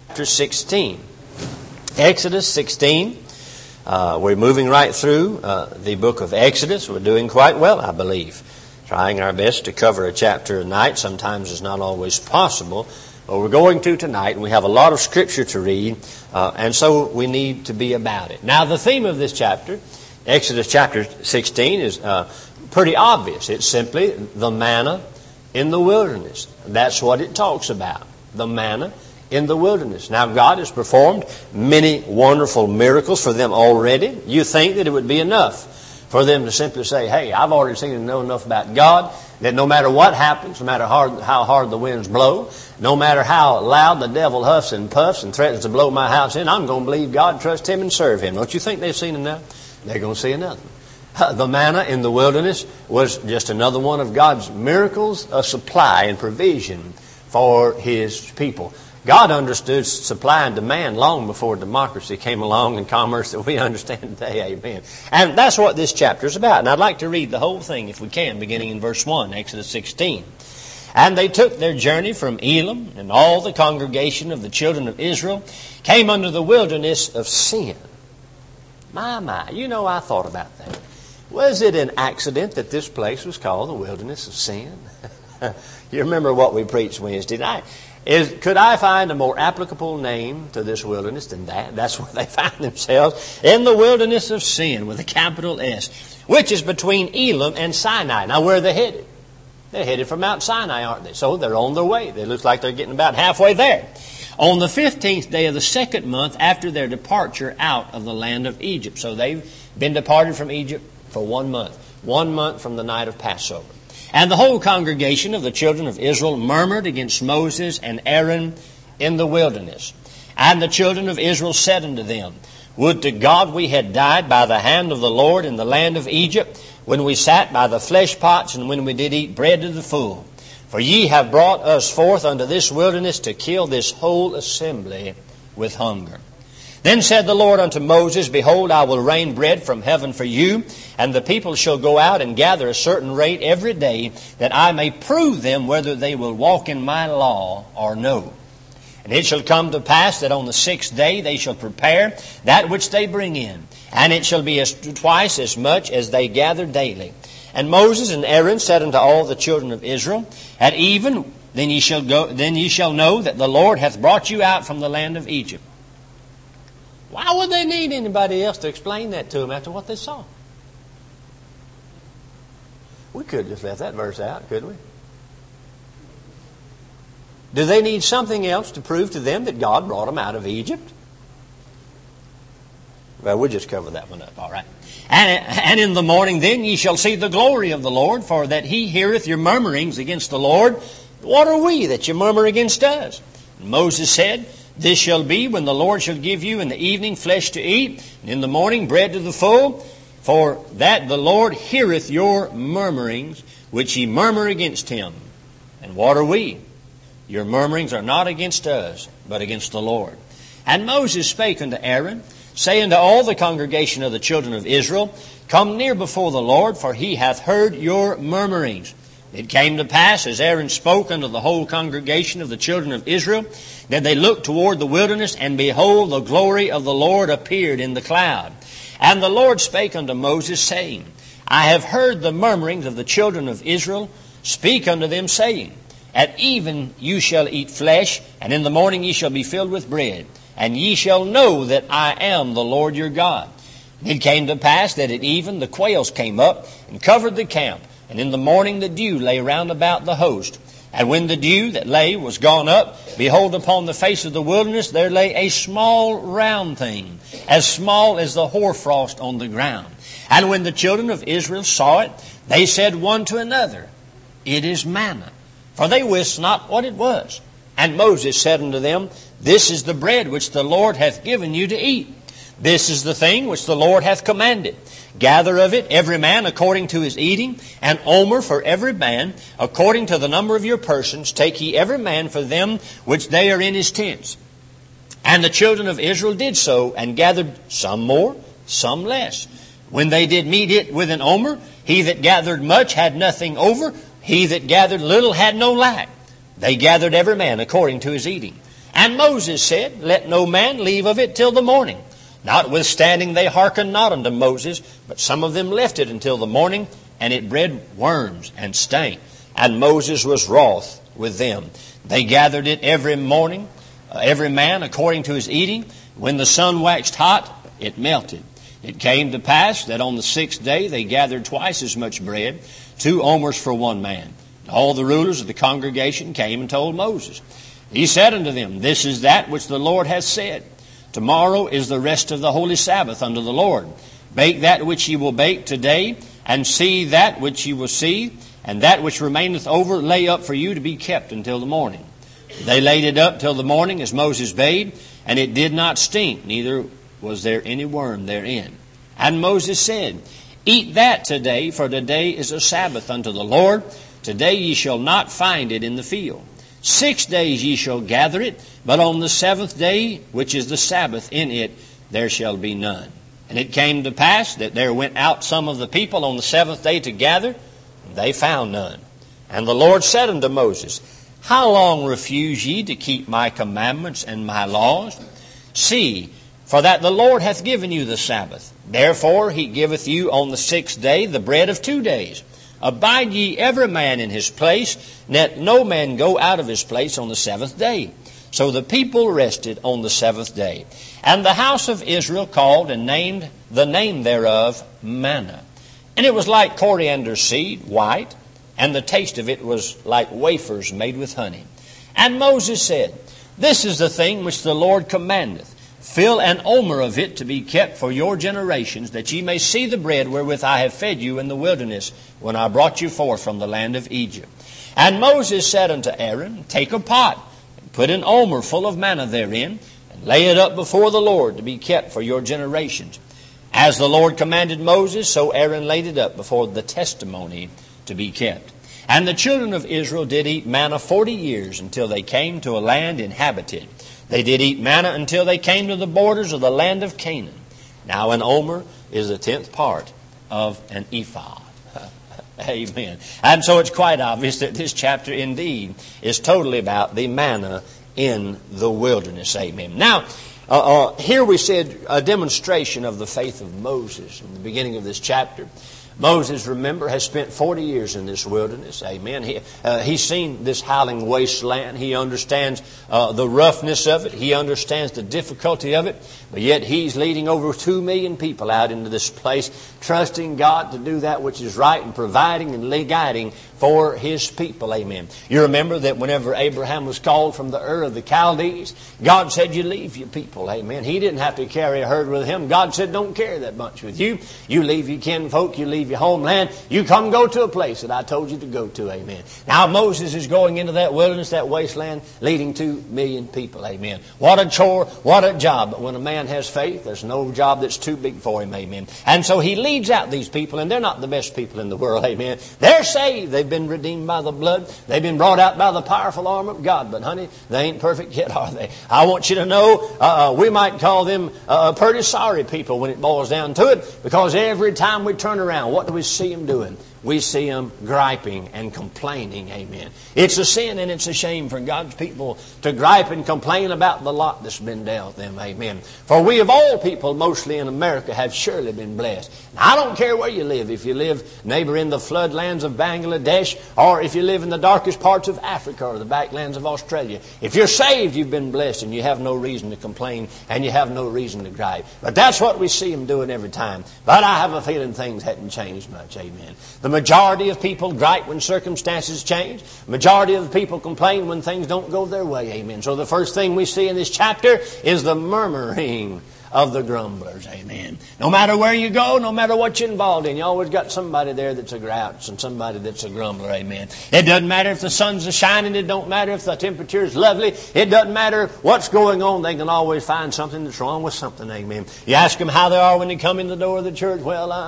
Chapter 16. Exodus 16. We're moving right through the book of Exodus. We're doing quite well, I believe. Trying our best to cover a chapter a night. Sometimes it's not always possible. But we're going to tonight, and we have a lot of Scripture to read, and so we need to be about it. Now, the theme of this chapter, Exodus chapter 16, is pretty obvious. It's simply the manna in the wilderness. That's what it talks about, the manna in the wilderness. Now, God has performed many wonderful miracles for them already. You think that it would be enough for them to simply say, hey, I've already seen and know enough about God that no matter what happens, no matter how hard the winds blow, no matter how loud the devil huffs and puffs and threatens to blow my house in, I'm going to believe God, trust Him, and serve Him. Don't you think they've seen enough? They're going to see another. The manna in the wilderness was just another one of God's miracles of supply and provision for His people. God understood supply and demand long before democracy came along and commerce that we understand today. Amen. And that's what this chapter is about. And I'd like to read the whole thing, if we can, beginning in verse 1, Exodus 16. And they took their journey from Elim, and all the congregation of the children of Israel came unto the wilderness of Sin. My, you know, I thought about that. Was it an accident that this place was called the wilderness of Sin? You remember what we preached Wednesday night. Could I find a more applicable name to this wilderness than that? That's where they find themselves, in the wilderness of Sin, with a capital S, which is between Elim and Sinai. Now, where are they headed? They're headed for Mount Sinai, aren't they? So they're on their way. It looks like they're getting about halfway there. On the 15th day of the second month after their departure out of the land of Egypt. So they've been departed from Egypt for 1 month. 1 month from the night of Passover. And the whole congregation of the children of Israel murmured against Moses and Aaron in the wilderness. And the children of Israel said unto them, Would to God we had died by the hand of the Lord in the land of Egypt, when we sat by the flesh pots, and when we did eat bread to the full. For ye have brought us forth unto this wilderness to kill this whole assembly with hunger. Then said the Lord unto Moses, Behold, I will rain bread from heaven for you, and the people shall go out and gather a certain rate every day, that I may prove them whether they will walk in my law or no. And it shall come to pass that on the 6th day they shall prepare that which they bring in, and it shall be twice as much as they gather daily. And Moses and Aaron said unto all the children of Israel, At even then ye shall know that the Lord hath brought you out from the land of Egypt. Why would they need anybody else to explain that to them after what they saw? We could have just left that verse out, couldn't we? Do they need something else to prove to them that God brought them out of Egypt? Well, we'll just cover that one up, all right. And in the morning then ye shall see the glory of the Lord, for that He heareth your murmurings against the Lord. What are we that you murmur against us? And Moses said, This shall be when the Lord shall give you in the evening flesh to eat, and in the morning bread to the full, for that the Lord heareth your murmurings, which ye murmur against Him. And what are we? Your murmurings are not against us, but against the Lord. And Moses spake unto Aaron, saying to all the congregation of the children of Israel, Come near before the Lord, for He hath heard your murmurings. It came to pass, as Aaron spoke unto the whole congregation of the children of Israel, that they looked toward the wilderness, and behold, the glory of the Lord appeared in the cloud. And the Lord spake unto Moses, saying, I have heard the murmurings of the children of Israel. Speak unto them, saying, At even you shall eat flesh, and in the morning ye shall be filled with bread, and ye shall know that I am the Lord your God. And it came to pass that at even the quails came up and covered the camp, and in the morning the dew lay round about the host. And when the dew that lay was gone up, behold, upon the face of the wilderness there lay a small round thing, as small as the hoarfrost on the ground. And when the children of Israel saw it, they said one to another, It is manna. For they wist not what it was. And Moses said unto them, This is the bread which the Lord hath given you to eat. This is the thing which the Lord hath commanded. Gather of it every man according to his eating, an omer for every man, according to the number of your persons. Take ye every man for them which they are in his tents. And the children of Israel did so, and gathered some more, some less. When they did meet it with an omer, he that gathered much had nothing over, he that gathered little had no lack. They gathered every man according to his eating. And Moses said, Let no man leave of it till the morning. Notwithstanding they hearkened not unto Moses, but some of them left it until the morning, and it bred worms and stank. And Moses was wroth with them. They gathered it every morning, every man according to his eating. When the sun waxed hot, it melted. It came to pass that on the 6th day they gathered twice as much bread, 2 omers for one man. All the rulers of the congregation came and told Moses. He said unto them, This is that which the Lord hath said. Tomorrow is the rest of the holy Sabbath unto the Lord. Bake that which ye will bake today, and see that which ye will see, and that which remaineth over lay up for you to be kept until the morning. They laid it up till the morning as Moses bade, and it did not stink, neither was there any worm therein. And Moses said, Eat that today, for today is a Sabbath unto the Lord. Today ye shall not find it in the field. 6 days ye shall gather it, but on the 7th day, which is the Sabbath in it, there shall be none. And it came to pass that there went out some of the people on the 7th day to gather, and they found none. And the Lord said unto Moses, How long refuse ye to keep my commandments and my laws? See, for that the Lord hath given you the Sabbath. Therefore he giveth you on the 6th day the bread of 2 days. Abide ye every man in his place, let no man go out of his place on the 7th day. So the people rested on the 7th day. And the house of Israel called and named the name thereof manna. And it was like coriander seed, white, and the taste of it was like wafers made with honey. And Moses said, This is the thing which the Lord commandeth. Fill an omer of it to be kept for your generations, that ye may see the bread wherewith I have fed you in the wilderness, when I brought you forth from the land of Egypt. And Moses said unto Aaron, Take a pot, and put an omer full of manna therein, and lay it up before the Lord to be kept for your generations. As the Lord commanded Moses, so Aaron laid it up before the testimony to be kept. And the children of Israel did eat manna 40 years, until they came to a land inhabited. They did eat manna until they came to the borders of the land of Canaan. Now an omer is a 10th part of an ephah. Amen. And so it's quite obvious that this chapter indeed is totally about the manna in the wilderness. Amen. Now, here we see a demonstration of the faith of Moses in the beginning of this chapter. Moses, remember, has spent 40 years in this wilderness. Amen. He's seen this howling wasteland. He understands the roughness of it. He understands the difficulty of it. But yet he's leading over 2 million people out into this place, trusting God to do that which is right and providing and guiding for His people. Amen. You remember that whenever Abraham was called from the Ur of the Chaldees, God said, You leave your people. Amen. He didn't have to carry a herd with him. God said, Don't carry that bunch with you. You leave your kinfolk. You leave your homeland. You come go to a place that I told you to go to. Amen. Now Moses is going into that wilderness, that wasteland, leading 2 million people. Amen. What a chore, what a job. But when a man has faith, there's no job that's too big for him. Amen. And so he leads out these people, and they're not the best people in the world. Amen. They're saved. They've been redeemed by the blood. They've been brought out by the powerful arm of God. But honey, they ain't perfect yet, are they? I want you to know, we might call them pretty sorry people when it boils down to it, because every time we turn around, what do we see them doing? We see them griping and complaining. Amen. It's a sin and it's a shame for God's people to gripe and complain about the lot that's been dealt them. Amen. For we of all people, mostly in America, have surely been blessed. Now, I don't care where you live. If you live, neighbor, in the floodlands of Bangladesh, or if you live in the darkest parts of Africa or the backlands of Australia, if you're saved, you've been blessed, and you have no reason to complain and you have no reason to gripe. But that's what we see them doing every time. But I have a feeling things hadn't changed much. Amen. The majority of people gripe when circumstances change. The majority of the people complain when things don't go their way. Amen. So the first thing we see in this chapter is the murmuring of the grumblers. Amen. No matter where you go, no matter what you're involved in, you always got somebody there that's a grouch and somebody that's a grumbler. Amen. It doesn't matter if the sun's shining. It don't matter if the temperature is lovely. It doesn't matter what's going on. They can always find something that's wrong with something. Amen. You ask them how they are when they come in the door of the church. Well,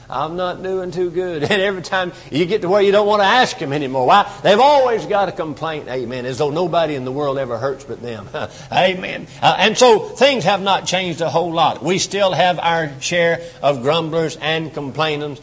I'm not doing too good. And every time you get to where you don't want to ask Him anymore. Why? They've always got a complaint, amen, as though nobody in the world ever hurts but them. Amen. And so things have not changed a whole lot. We still have our share of grumblers and complainers.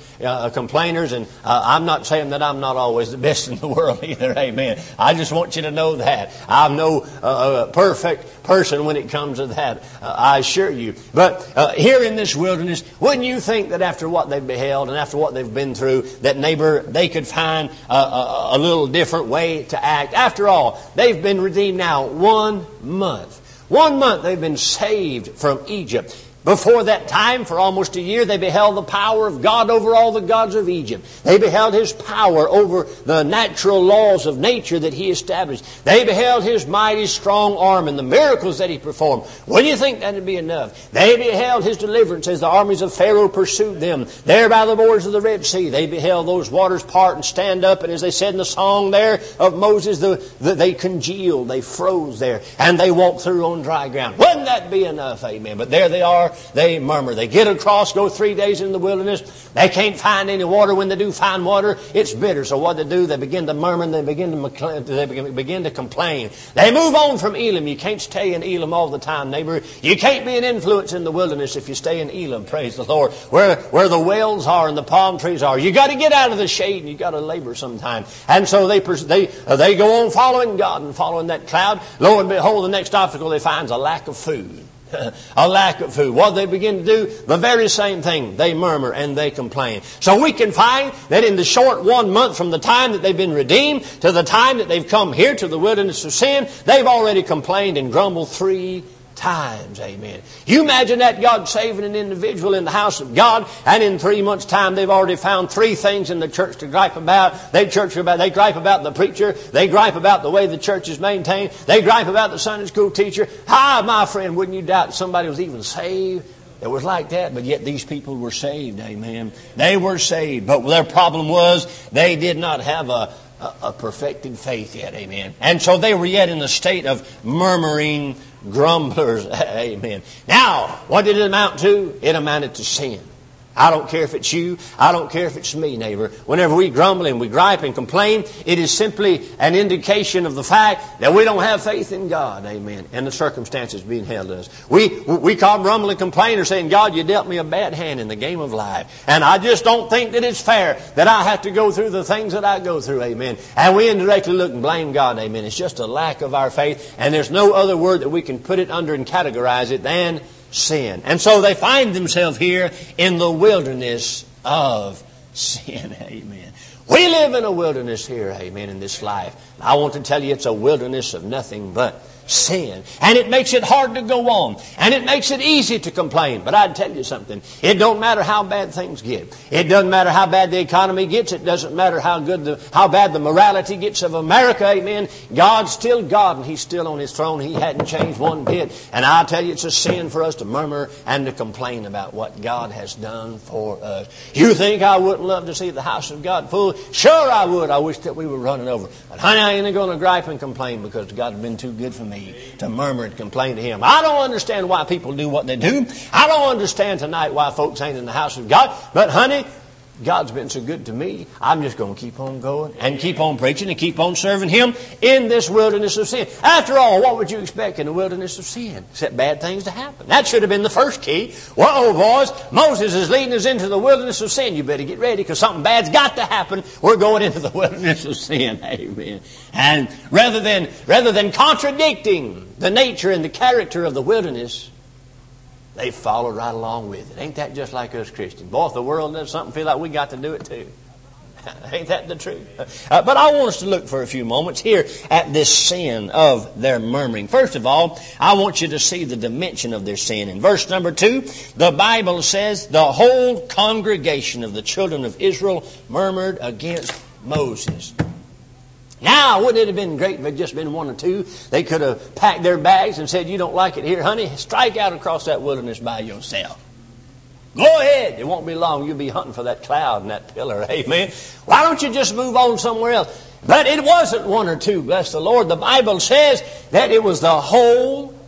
And I'm not saying that I'm not always the best in the world either, amen. I just want you to know that. I'm no perfect person when it comes to that, I assure you. But here in this wilderness, wouldn't you think that after what they've beheld and after what they've been through, that neighbor, they could find a little different way to act? After all, they've been redeemed now 1 month. 1 month they've been saved from Egypt. Before that time, for almost a year, they beheld the power of God over all the gods of Egypt. They beheld His power over the natural laws of nature that He established. They beheld His mighty strong arm and the miracles that He performed. Wouldn't you think that would be enough? They beheld His deliverance as the armies of Pharaoh pursued them. There by the borders of the Red Sea, they beheld those waters part and stand up. And as they said in the song there of Moses, they congealed, they froze there, and they walked through on dry ground. Wouldn't that be enough? Amen. But there they are. They murmur. They get across, go 3 days in the wilderness. They can't find any water. When they do find water, it's bitter. So what they do, they begin to murmur and they begin to complain. They move on from Elim. You can't stay in Elim all the time, neighbor. You can't be an influence in the wilderness if you stay in Elim, praise the Lord, where the wells are and the palm trees are. You got to get out of the shade and you got to labor sometime. And so they go on following God and following that cloud. Lo and behold, the next obstacle they find is a lack of food. A lack of food. What they begin to do? The very same thing. They murmur and they complain. So we can find that in the short 1 month from the time that they've been redeemed to the time that they've come here to the wilderness of sin, they've already complained and grumbled 3 times. Amen. You imagine that, God saving an individual in the house of God, and in 3 months' time they've already found 3 things in the church to gripe about. They gripe about the preacher. They gripe about the way the church is maintained. They gripe about the Sunday school teacher. Hi, my friend, wouldn't you doubt somebody was even saved? It was like that, but yet these people were saved. Amen. They were saved, but their problem was they did not have a perfected faith yet. Amen. And so they were yet in the state of murmuring grumblers. Amen. Now, what did it amount to? It amounted to sin. I don't care if it's you. I don't care if it's me, neighbor. Whenever we grumble and we gripe and complain, it is simply an indication of the fact that we don't have faith in God. Amen. And the circumstances being held to us. We call grumble and complain or saying, God, you dealt me a bad hand in the game of life. And I just don't think that it's fair that I have to go through the things that I go through. Amen. And we indirectly look and blame God. Amen. It's just a lack of our faith. And there's no other word that we can put it under and categorize it than sin. And so they find themselves here in the wilderness of sin. Amen. We live in a wilderness here, amen, in this life. I want to tell you it's a wilderness of nothing but sin. And it makes it hard to go on. And it makes it easy to complain. But I'd tell you something. It don't matter how bad things get. It doesn't matter how bad the economy gets. It doesn't matter how bad the morality gets of America. Amen. God's still God and He's still on His throne. He hadn't changed one bit. And I tell you, it's a sin for us to murmur and to complain about what God has done for us. You think I wouldn't love to see the house of God full? Sure I would. I wish that we were running over. But honey, I ain't going to gripe and complain because God's been too good for me to murmur and complain to Him. I don't understand why people do what they do. I don't understand tonight why folks ain't in the house of God. But honey, God's been so good to me, I'm just going to keep on going and keep on preaching and keep on serving Him in this wilderness of sin. After all, what would you expect in the wilderness of sin? Except bad things to happen. That should have been the first key. Whoa, boys, Moses is leading us into the wilderness of sin. You better get ready because something bad's got to happen. We're going into the wilderness of sin. Amen. And rather than contradicting the nature and the character of the wilderness, they followed right along with it. Ain't that just like us Christians? Boy, if the world does something, feel like we got to do it too. Ain't that the truth? But I want us to look for a few moments here at this sin of their murmuring. First of all, I want you to see the dimension of their sin. In verse number 2, the Bible says, the whole congregation of the children of Israel murmured against Moses. Now, wouldn't it have been great if it had just been 1 or 2? They could have packed their bags and said, you don't like it here, honey? Strike out across that wilderness by yourself. Go ahead. It won't be long. You'll be hunting for that cloud and that pillar. Amen. Why don't you just move on somewhere else? But it wasn't 1 or 2. Bless the Lord. The Bible says that it was the whole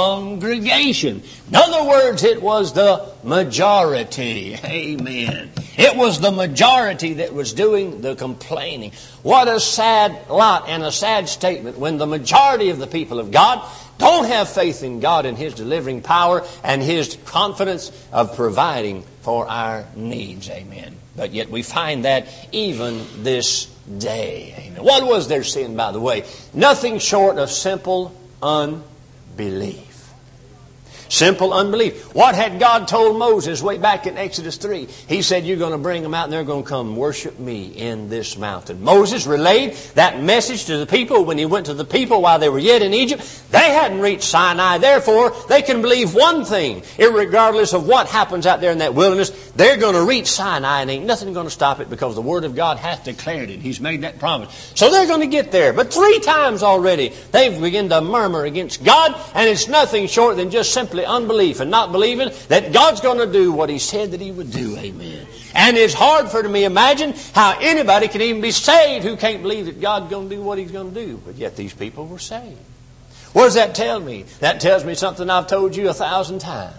congregation. In other words, it was the majority. Amen. It was the majority that was doing the complaining. What a sad lot and a sad statement when the majority of the people of God don't have faith in God and His delivering power and His confidence of providing for our needs. Amen. But yet we find that even this day. Amen. What was their sin, by the way? Nothing short of simple unbelief. Simple unbelief. What had God told Moses way back in Exodus 3? He said, you're going to bring them out and they're going to come worship me in this mountain. Moses relayed that message to the people when he went to the people while they were yet in Egypt. They hadn't reached Sinai. Therefore, they can believe one thing. Irregardless of what happens out there in that wilderness, they're going to reach Sinai and ain't nothing going to stop it because the Word of God hath declared it. He's made that promise. So they're going to get there. But 3 times already, they've begun to murmur against God, and it's nothing short than just simply unbelief and not believing that God's going to do what He said that He would do. Amen. And it's hard for me to imagine how anybody can even be saved who can't believe that God's going to do what He's going to do. But yet these people were saved. What does that tell me? That tells me something I've told you 1,000 times.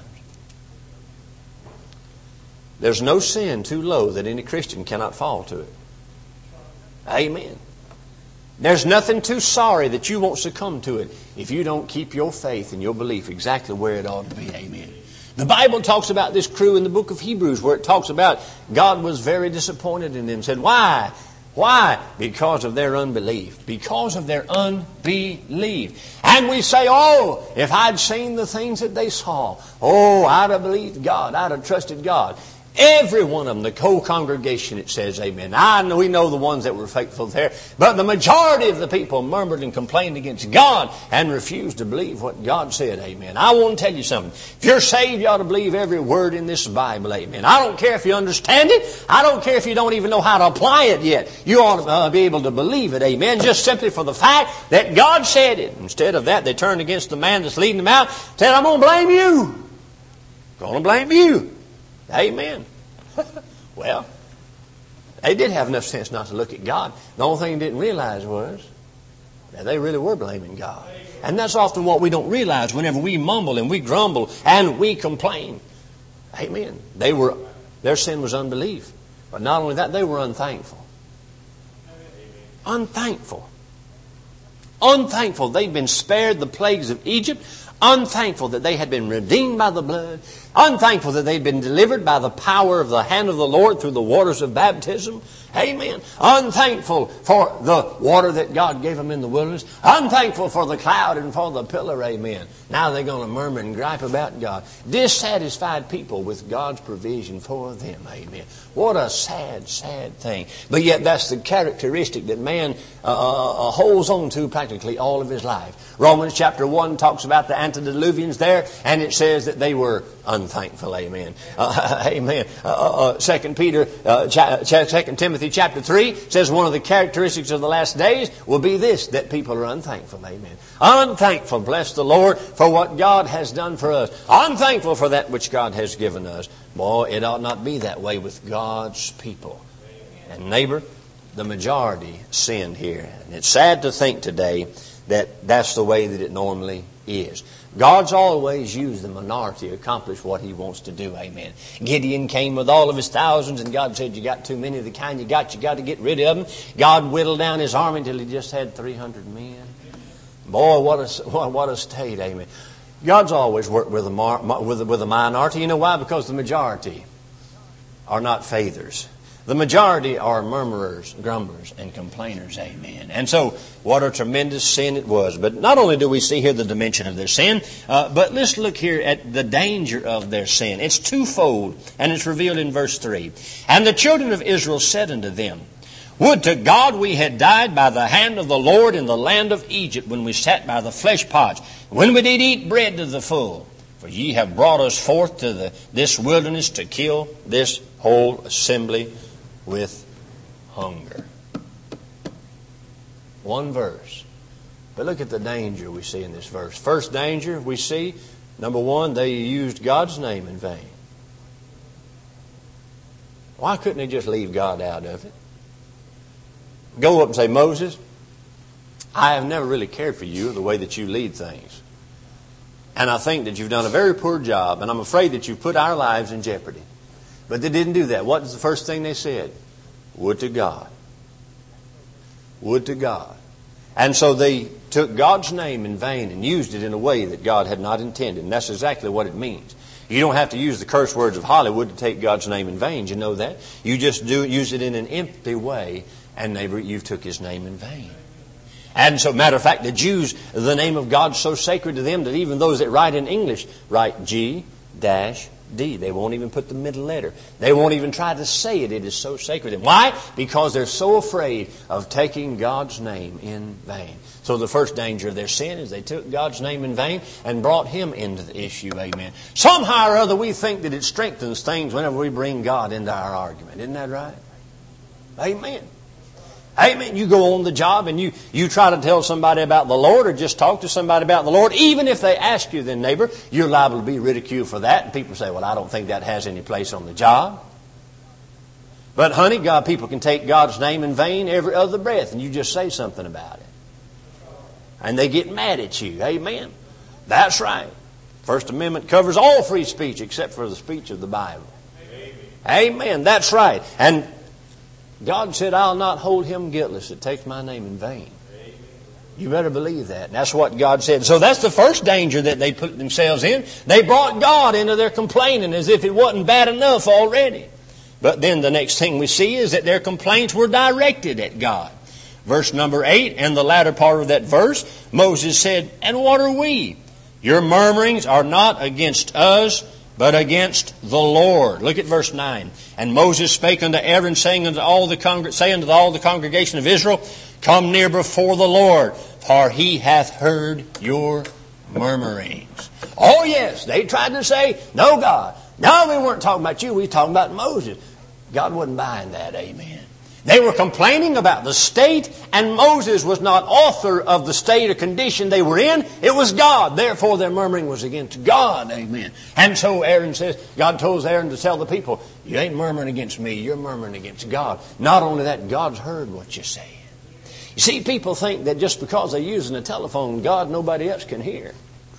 There's no sin too low that any Christian cannot fall to it. Amen. There's nothing too sorry that you won't succumb to it if you don't keep your faith and your belief exactly where it ought to be. Amen. The Bible talks about this crew in the book of Hebrews where it talks about God was very disappointed in them. Said, why? Why? Because of their unbelief. Because of their unbelief. And we say, oh, if I'd seen the things that they saw, oh, I'd have believed God. I'd have trusted God. Every one of them, the whole congregation, it says, amen. We know the ones that were faithful there. But the majority of the people murmured and complained against God and refused to believe what God said, amen. I want to tell you something. If you're saved, you ought to believe every word in this Bible, amen. I don't care if you understand it. I don't care if you don't even know how to apply it yet. You ought to be able to believe it, amen. Just simply for the fact that God said it. Instead of that, they turned against the man that's leading them out. Said, I'm going to blame you. Going to blame you. Amen. Well, they did have enough sense not to look at God. The only thing they didn't realize was that they really were blaming God. And that's often what we don't realize whenever we mumble and we grumble and we complain. Amen. Their sin was unbelief. But not only that, they were unthankful. Unthankful. Unthankful. They'd been spared the plagues of Egypt. Unthankful that they had been redeemed by the blood. Unthankful that they'd been delivered by the power of the hand of the Lord through the waters of baptism. Amen. Unthankful for the water that God gave them in the wilderness. Unthankful for the cloud and for the pillar. Amen. Now they're going to murmur and gripe about God. Dissatisfied people with God's provision for them. Amen. What a sad, sad thing. But yet that's the characteristic that man holds on to practically all of his life. Romans chapter 1 talks about the antediluvians there, and it says that they were unthankful. Amen. Amen. 2 Timothy chapter 3 says one of the characteristics of the last days will be this, that people are unthankful. Amen. Unthankful, bless the Lord, for what God has done for us. Unthankful for that which God has given us. Boy, it ought not be that way with God's people. And neighbor, the majority sinned here. And it's sad to think today that that's the way that it normally is. God's always used the minority to accomplish what He wants to do. Amen. Gideon came with all of his thousands, and God said, you got too many of the kind you got to get rid of them. God whittled down his army until he just had 300 men. Boy, what a state. Amen. God's always worked with a minority. You know why? Because the majority are not faithers. The majority are murmurers, grumblers, and complainers. Amen. And so, what a tremendous sin it was. But not only do we see here the dimension of their sin, but let's look here at the danger of their sin. It's twofold, and it's revealed in verse 3. And the children of Israel said unto them, would to God we had died by the hand of the Lord in the land of Egypt, when we sat by the flesh pots, when we did eat bread to the full. For ye have brought us forth to this wilderness to kill this whole assembly with hunger. One verse. But look at the danger we see in this verse. First danger we see, number one, they used God's name in vain. Why couldn't they just leave God out of it? Go up and say, Moses, I have never really cared for you the way that you lead things. And I think that you've done a very poor job, and I'm afraid that you've put our lives in jeopardy. But they didn't do that. What was the first thing they said? Would to God. Would to God. And so they took God's name in vain and used it in a way that God had not intended. And that's exactly what it means. You don't have to use the curse words of Hollywood to take God's name in vain. You know that? You just use it in an empty way, and neighbor, you've took His name in vain. And so, matter of fact, the Jews, the name of God is so sacred to them that even those that write in English write G-D. They won't even put the middle letter. They won't even try to say it. It is so sacred to them. Why? Because they're so afraid of taking God's name in vain. So the first danger of their sin is they took God's name in vain and brought Him into the issue. Amen. Somehow or other we think that it strengthens things whenever we bring God into our argument. Isn't that right? Amen. Amen. You go on the job and you try to tell somebody about the Lord or just talk to somebody about the Lord. Even if they ask you, then neighbor, you're liable to be ridiculed for that. And people say, well, I don't think that has any place on the job. But honey, people can take God's name in vain every other breath, and you just say something about it. And they get mad at you. Amen. That's right. First Amendment covers all free speech except for the speech of the Bible. Amen. That's right. And God said, I'll not hold him guiltless that takes my name in vain. You better believe that. And that's what God said. So that's the first danger that they put themselves in. They brought God into their complaining as if it wasn't bad enough already. But then the next thing we see is that their complaints were directed at God. Verse number 8, and the latter part of that verse, Moses said, and what are we? Your murmurings are not against us, but against the Lord. Look at verse 9. And Moses spake unto Aaron, saying unto all the congregation of Israel, come near before the Lord, for he hath heard your murmurings. Oh yes, they tried to say, no God. No, we weren't talking about you, we were talking about Moses. God wasn't buying that, amen. They were complaining about the state, and Moses was not author of the state or condition they were in. It was God. Therefore, their murmuring was against God. Amen. And so Aaron says, God told Aaron to tell the people, you ain't murmuring against me, you're murmuring against God. Not only that, God's heard what you're saying. You see, people think that just because they're using a telephone, God, nobody else can hear.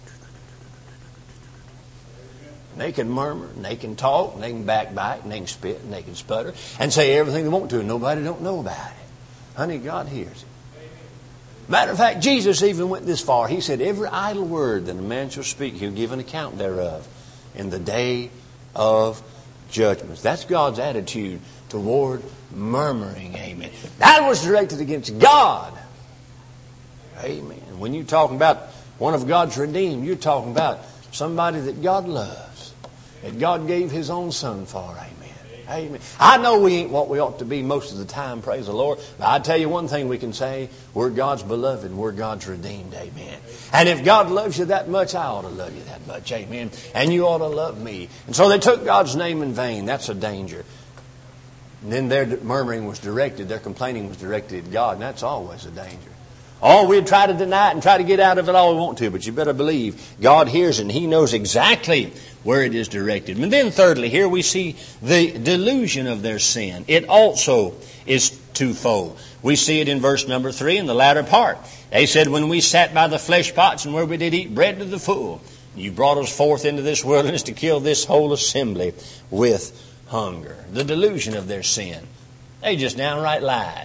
They can murmur, and they can talk, and they can backbite, and they can spit, and they can sputter, and say everything they want to, and nobody don't know about it. Honey, God hears it. Matter of fact, Jesus even went this far. He said, every idle word that a man shall speak, he'll give an account thereof in the day of judgment. That's God's attitude toward murmuring. Amen. That was directed against God. Amen. When you're talking about one of God's redeemed, you're talking about somebody that God loves, that God gave His own Son for. Amen. Amen. I know we ain't what we ought to be most of the time, praise the Lord. But I tell you one thing we can say, we're God's beloved, we're God's redeemed. Amen. And if God loves you that much, I ought to love you that much. Amen. And you ought to love me. And so they took God's name in vain. That's a danger. And then their murmuring was directed, their complaining was directed at God. And that's always a danger. Oh, we'd try to deny it and try to get out of it all we want to, but you better believe God hears it and He knows exactly where it is directed. And then thirdly, here we see the delusion of their sin. It also is twofold. We see it in verse number 3 in the latter part. They said, when we sat by the flesh pots and where we did eat bread to the full, you brought us forth into this wilderness to kill this whole assembly with hunger. The delusion of their sin. They just downright lied.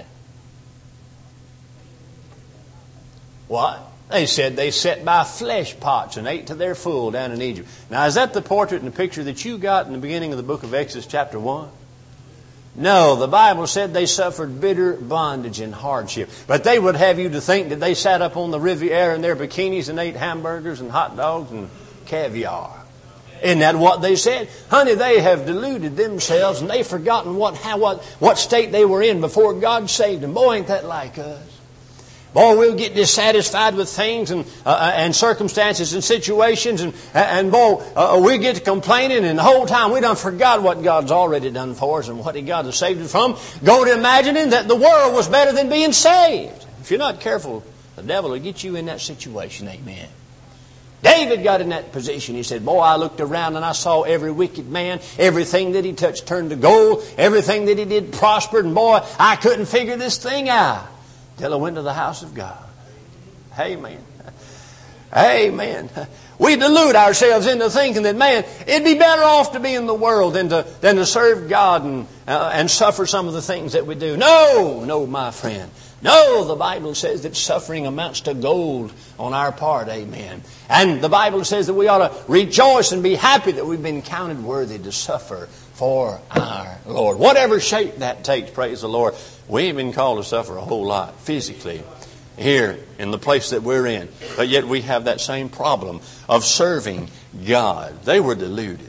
What? They said they sat by flesh pots and ate to their full down in Egypt. Now, is that the portrait and the picture that you got in the beginning of the book of Exodus chapter 1? No, the Bible said they suffered bitter bondage and hardship. But they would have you to think that they sat up on the Riviera in their bikinis and ate hamburgers and hot dogs and caviar. Isn't that what they said? Honey, they have deluded themselves and they've forgotten what state they were in before God saved them. Boy, ain't that like us. Boy, we'll get dissatisfied with things and circumstances and situations. And boy, we get to complaining, and the whole time we done forgot what God's already done for us and what God has saved us from. Go to imagining that the world was better than being saved. If you're not careful, the devil will get you in that situation. Amen. David got in that position. He said, boy, I looked around and I saw every wicked man, everything that he touched turned to gold, everything that he did prospered, and boy, I couldn't figure this thing out. Till I went to the house of God. Amen. Amen. We delude ourselves into thinking that, man, it'd be better off to be in the world than to serve God and suffer some of the things that we do. No, my friend. No, the Bible says that suffering amounts to gold on our part. Amen. And the Bible says that we ought to rejoice and be happy that we've been counted worthy to suffer for our Lord. Whatever shape that takes, praise the Lord. We ain't been called to suffer a whole lot physically here in the place that we're in. But yet we have that same problem of serving God. They were deluded.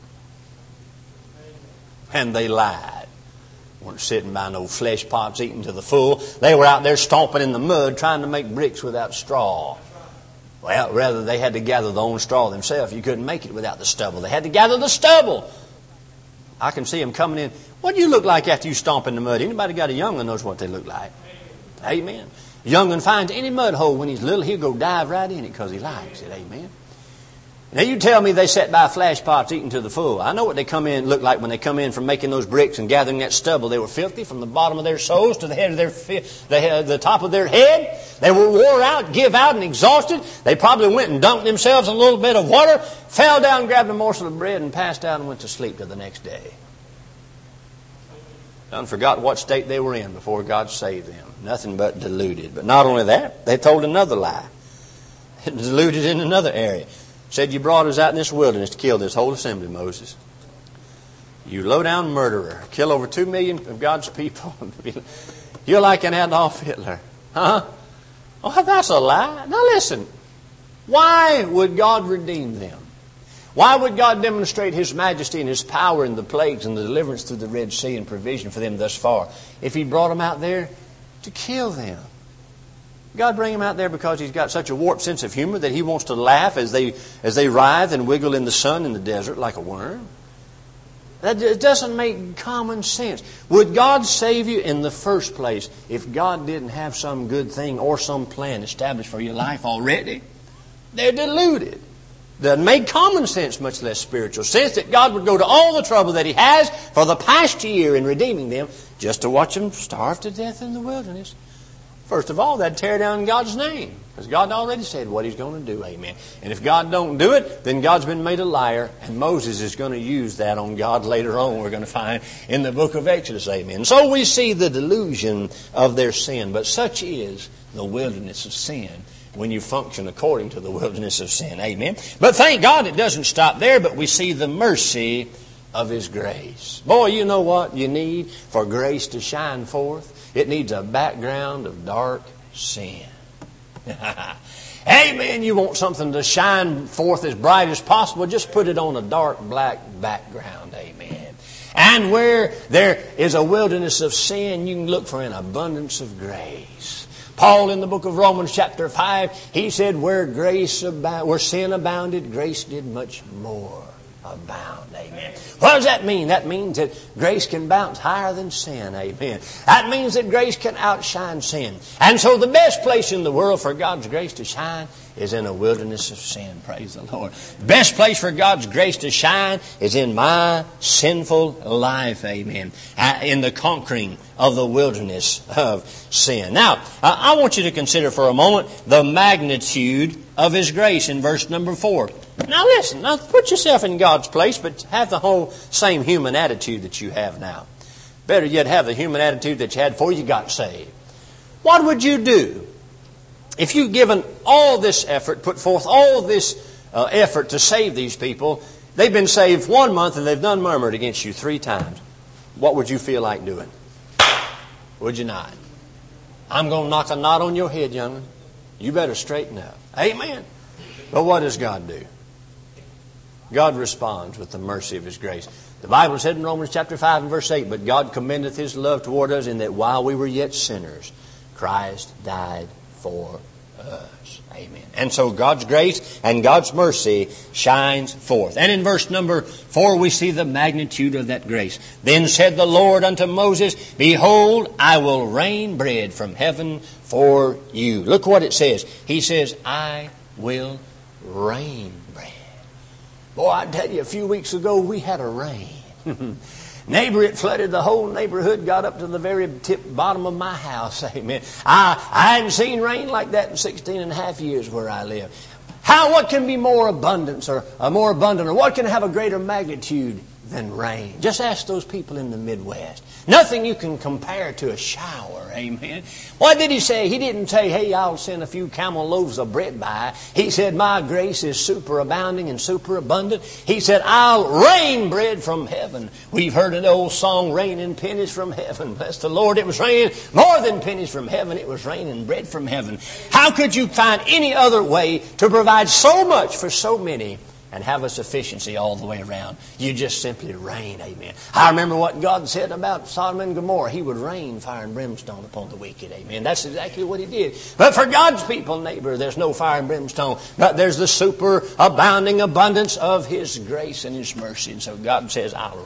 And they lied. Weren't sitting by no flesh pots eating to the full. They were out there stomping in the mud trying to make bricks without straw. Well, rather they had to gather their own straw themselves. You couldn't make it without the stubble. They had to gather the stubble. I can see them coming in. What do you look like after you stomp in the mud? Anybody got a young'un knows what they look like. Amen. Young'un finds any mud hole when he's little, he'll go dive right in it because he likes it. Amen. Now you tell me they sat by flash pots eating to the full. I know what they look like when they come in from making those bricks and gathering that stubble. They were filthy from the bottom of their soles to the head of the top of their head. They were wore out, give out, and exhausted. They probably went and dunked themselves in a little bit of water, fell down, grabbed a morsel of bread, and passed out and went to sleep till the next day. Done forgot what state they were in before God saved them. Nothing but deluded. But not only that, they told another lie. Deluded in another area. Said, you brought us out in this wilderness to kill this whole assembly, Moses. You low-down murderer. Kill over 2 million of God's people. You're like an Adolf Hitler. Huh? Oh, that's a lie. Now listen. Why would God redeem them? Why would God demonstrate His majesty and His power in the plagues and the deliverance through the Red Sea and provision for them thus far if He brought them out there to kill them? God bring them out there because He's got such a warped sense of humor that He wants to laugh as they writhe and wiggle in the sun in the desert like a worm? That doesn't make common sense. Would God save you in the first place if God didn't have some good thing or some plan established for your life already? They're deluded. Doesn't make common sense, much less spiritual sense, that God would go to all the trouble that He has for the past year in redeeming them just to watch them starve to death in the wilderness. First of all, that'd tear down God's name. Because God already said what He's going to do. Amen. And if God don't do it, then God's been made a liar. And Moses is going to use that on God later on, we're going to find in the book of Exodus. Amen. So we see the delusion of their sin. But such is the wilderness of sin when you function according to the wilderness of sin. Amen. But thank God it doesn't stop there, but we see the mercy of His grace. Boy, you know what you need for grace to shine forth? It needs a background of dark sin. Amen. You want something to shine forth as bright as possible, just put it on a dark black background. Amen. And where there is a wilderness of sin, you can look for an abundance of grace. Paul in the book of Romans chapter 5, he said, where sin abounded, grace did much more abound. Amen. What does that mean? That means that grace can bounce higher than sin. Amen. That means that grace can outshine sin. And so the best place in the world for God's grace to shine is in a wilderness of sin. Praise the Lord. The best place for God's grace to shine is in my sinful life. Amen. In the conquering of the wilderness of sin. Now, I want you to consider for a moment the magnitude of His grace in verse number 4. Now listen, now put yourself in God's place, but have the whole same human attitude that you have now. Better yet, have the human attitude that you had before you got saved. What would you do if you'd given all this effort, put forth all this effort to save these people? They've been saved 1 month and they've done murmured against you 3 times. What would you feel like doing? Would you not? I'm going to knock a knot on your head, young'un. You better straighten up. Amen. But what does God do? God responds with the mercy of His grace. The Bible said in Romans chapter 5 and verse 8, but God commendeth His love toward us in that while we were yet sinners, Christ died for us. Amen. And so God's grace and God's mercy shines forth. And in verse number 4 we see the magnitude of that grace. Then said the Lord unto Moses, behold, I will rain bread from heaven for you. Look what it says. He says, I will rain bread. Boy, I tell you, a few weeks ago we had a rain. Neighbor, it flooded the whole neighborhood, got up to the very bottom of my house. Amen. I hadn't seen rain like that in 16 and a half years where I live. What can be more abundance or more abundant, or what can have a greater magnitude than rain? Just ask those people in the Midwest. Nothing you can compare to a shower, amen. What did he say? He didn't say, hey, I'll send a few camel loaves of bread by. He said, my grace is superabounding and superabundant. He said, I'll rain bread from heaven. We've heard an old song, raining pennies from heaven. Bless the Lord, it was raining more than pennies from heaven. It was raining bread from heaven. How could you find any other way to provide so much for so many and have a sufficiency all the way around? You just simply rain, amen. I remember what God said about Sodom and Gomorrah. He would rain fire and brimstone upon the wicked, amen. That's exactly what He did. But for God's people, neighbor, there's no fire and brimstone, but there's the super abounding abundance of His grace and His mercy. And so God says, I'll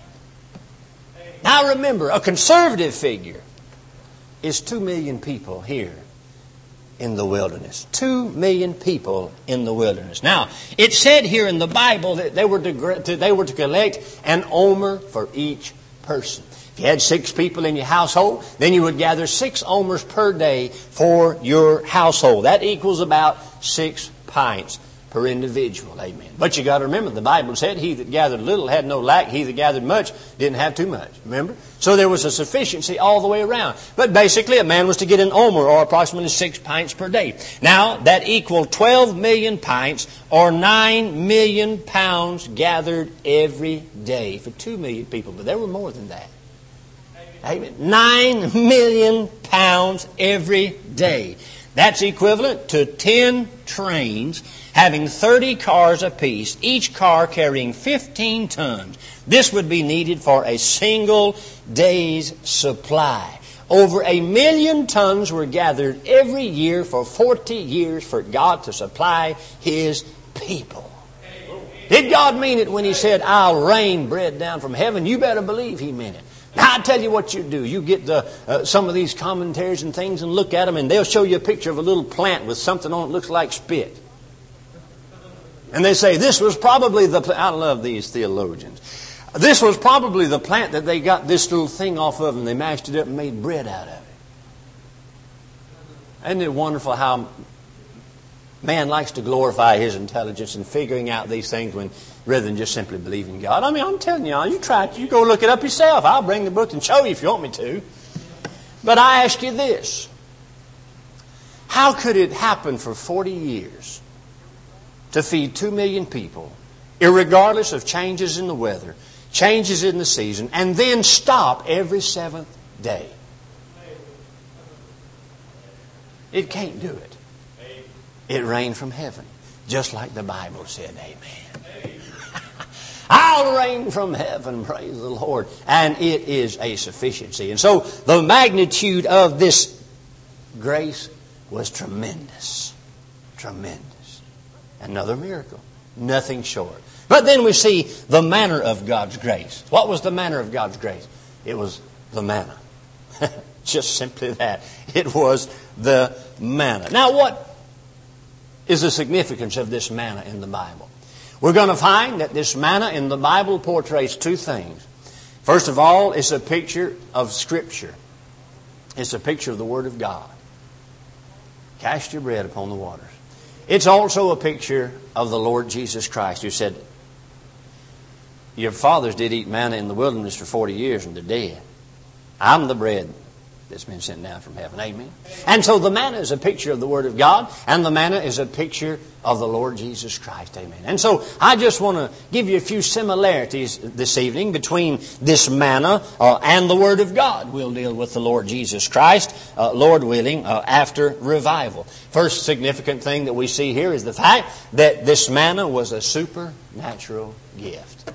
rain. Now remember, a conservative figure is 2 million people here in the wilderness. 2 million people in the wilderness. Now, it said here in the Bible that they were to collect an omer for each person. If you had 6 people in your household, then you would gather 6 omers per day for your household. That equals about 6 pints per individual. Amen. But you got to remember, the Bible said, he that gathered little had no lack. He that gathered much didn't have too much. Remember? So there was a sufficiency all the way around. But basically, a man was to get an omer, or approximately 6 pints per day. Now, that equaled 12 million pints, or 9 million pounds gathered every day for 2 million people. But there were more than that. Amen. 9 million pounds every day. That's equivalent to 10 trains having 30 cars apiece, each car carrying 15 tons. This would be needed for a single day's supply. Over 1 million tons were gathered every year for 40 years for God to supply His people. Did God mean it when He said, I'll rain bread down from heaven? You better believe He meant it. Now, I tell you what you do. You get some of these commentaries and things and look at them, and they'll show you a picture of a little plant with something on it that looks like spit. And they say, this was probably the plant. I love these theologians. This was probably the plant that they got this little thing off of, and they mashed it up and made bread out of it. Isn't it wonderful how man likes to glorify his intelligence in figuring out these things rather than just simply believing God? I mean, I'm telling y'all, you try it. You go look it up yourself. I'll bring the book and show you if you want me to. But I ask you this. How could it happen for 40 years to feed 2 million people, irregardless of changes in the weather, changes in the season, and then stop every 7th day? It can't do it. It rained from heaven, just like the Bible said, amen. I'll rain from heaven, praise the Lord. And it is a sufficiency. And so the magnitude of this grace was tremendous. Tremendous. Another miracle. Nothing short. But then we see the manner of God's grace. What was the manner of God's grace? It was the manna. Just simply that. It was the manna. Now, what is the significance of this manna in the Bible? We're going to find that this manna in the Bible portrays 2 things. First of all, it's a picture of Scripture. It's a picture of the Word of God. Cast your bread upon the waters. It's also a picture of the Lord Jesus Christ, who said, your fathers did eat manna in the wilderness for 40 years and they're dead. I'm the bread that's been sent down from heaven. Amen. And so the manna is a picture of the Word of God, and the manna is a picture of the Lord Jesus Christ. Amen. And so I just want to give you a few similarities this evening between this manna and the Word of God. We'll deal with the Lord Jesus Christ, Lord willing, after revival. First significant thing that we see here is the fact that this manna was a supernatural gift.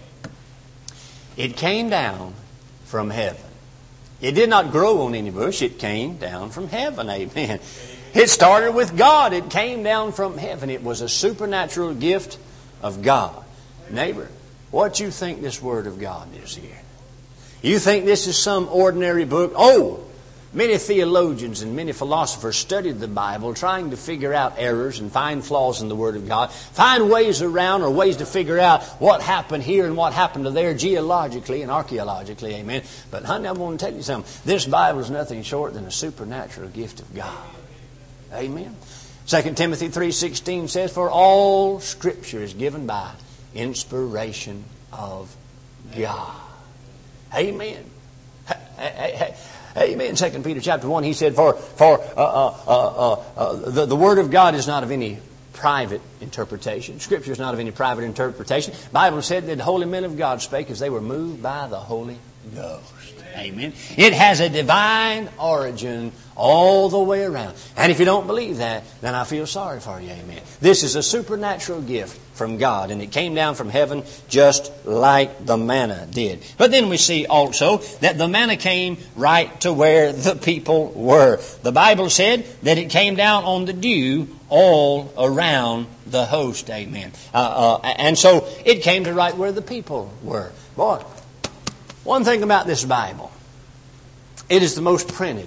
It came down from heaven. It did not grow on any bush. It came down from heaven. Amen. It started with God. It came down from heaven. It was a supernatural gift of God. Neighbor, what you think this Word of God is here? You think this is some ordinary book? Oh, many theologians and many philosophers studied the Bible trying to figure out errors and find flaws in the Word of God. Find ways around or ways to figure out what happened here and what happened to there geologically and archaeologically. Amen. But honey, I want to tell you something. This Bible is nothing short than a supernatural gift of God. Amen. 2 Timothy 3:16 says, for all Scripture is given by inspiration of God. Amen. Amen. 2 Peter chapter 1, he said, the Word of God is not of any private interpretation. Scripture is not of any private interpretation. The Bible said that the holy men of God spake as they were moved by the Holy Ghost. Amen. It has a divine origin all the way around. And if you don't believe that, then I feel sorry for you. Amen. This is a supernatural gift from God, and it came down from heaven just like the manna did. But then we see also that the manna came right to where the people were. The Bible said that it came down on the dew all around the host. Amen. And so it came to right where the people were. Boy, one thing about this Bible, it is the most printed,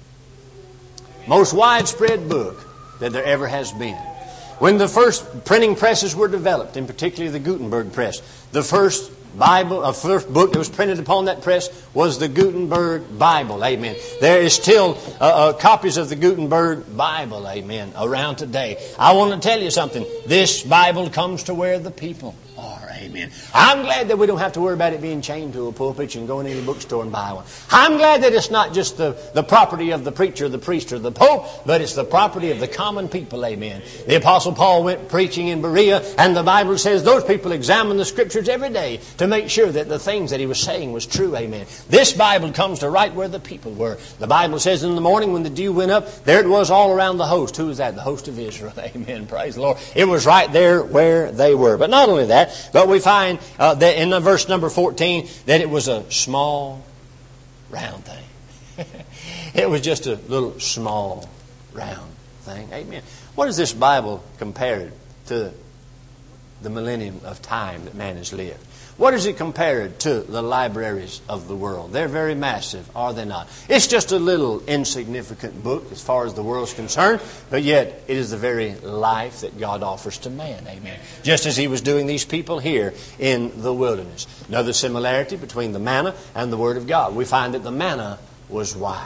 most widespread book that there ever has been. When the first printing presses were developed, and particularly the Gutenberg press, the first first book that was printed upon that press was the Gutenberg Bible. Amen. There is still copies of the Gutenberg Bible, amen, around today. I want to tell you something. This Bible comes to where the people are. Amen. I'm glad that we don't have to worry about it being chained to a pulpit and go in any bookstore and buy one. I'm glad that it's not just the property of the preacher, the priest, or the pope, but it's the property of the common people. Amen. The Apostle Paul went preaching in Berea, and the Bible says those people examined the Scriptures every day to make sure that the things that he was saying was true. Amen. This Bible comes to right where the people were. The Bible says in the morning when the dew went up, there it was all around the host. Who was that? The host of Israel. Amen. Praise the Lord. It was right there where they were. But not only that, but we find that in verse number 14 that it was a small, round thing. It was just a little small, round thing. Amen. What is this Bible compared to the millennium of time that man has lived? What is it compared to the libraries of the world? They're very massive, are they not? It's just a little insignificant book as far as the world's concerned, but yet it is the very life that God offers to man. Amen. Just as He was doing these people here in the wilderness. Another similarity between the manna and the Word of God. We find that the manna was white.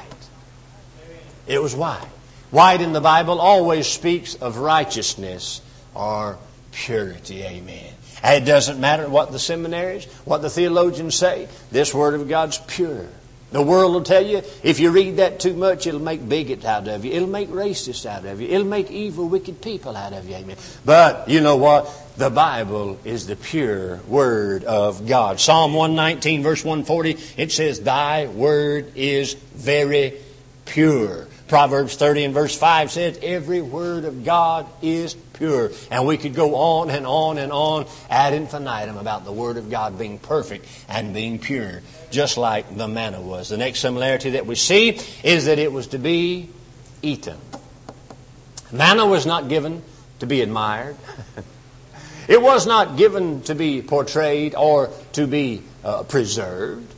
It was white. White in the Bible always speaks of righteousness or purity. Amen. And it doesn't matter what the seminaries, what the theologians say. This Word of God's pure. The world will tell you, if you read that too much, it'll make bigots out of you. It'll make racists out of you. It'll make evil, wicked people out of you. Amen. But you know what? The Bible is the pure Word of God. Psalm 119, verse 140, it says, Thy Word is very pure. Proverbs 30 and verse 5 says, every word of God is pure. And we could go on and on and on ad infinitum about the Word of God being perfect and being pure, just like the manna was. The next similarity that we see is that it was to be eaten. Manna was not given to be admired. It was not given to be portrayed or to be preserved.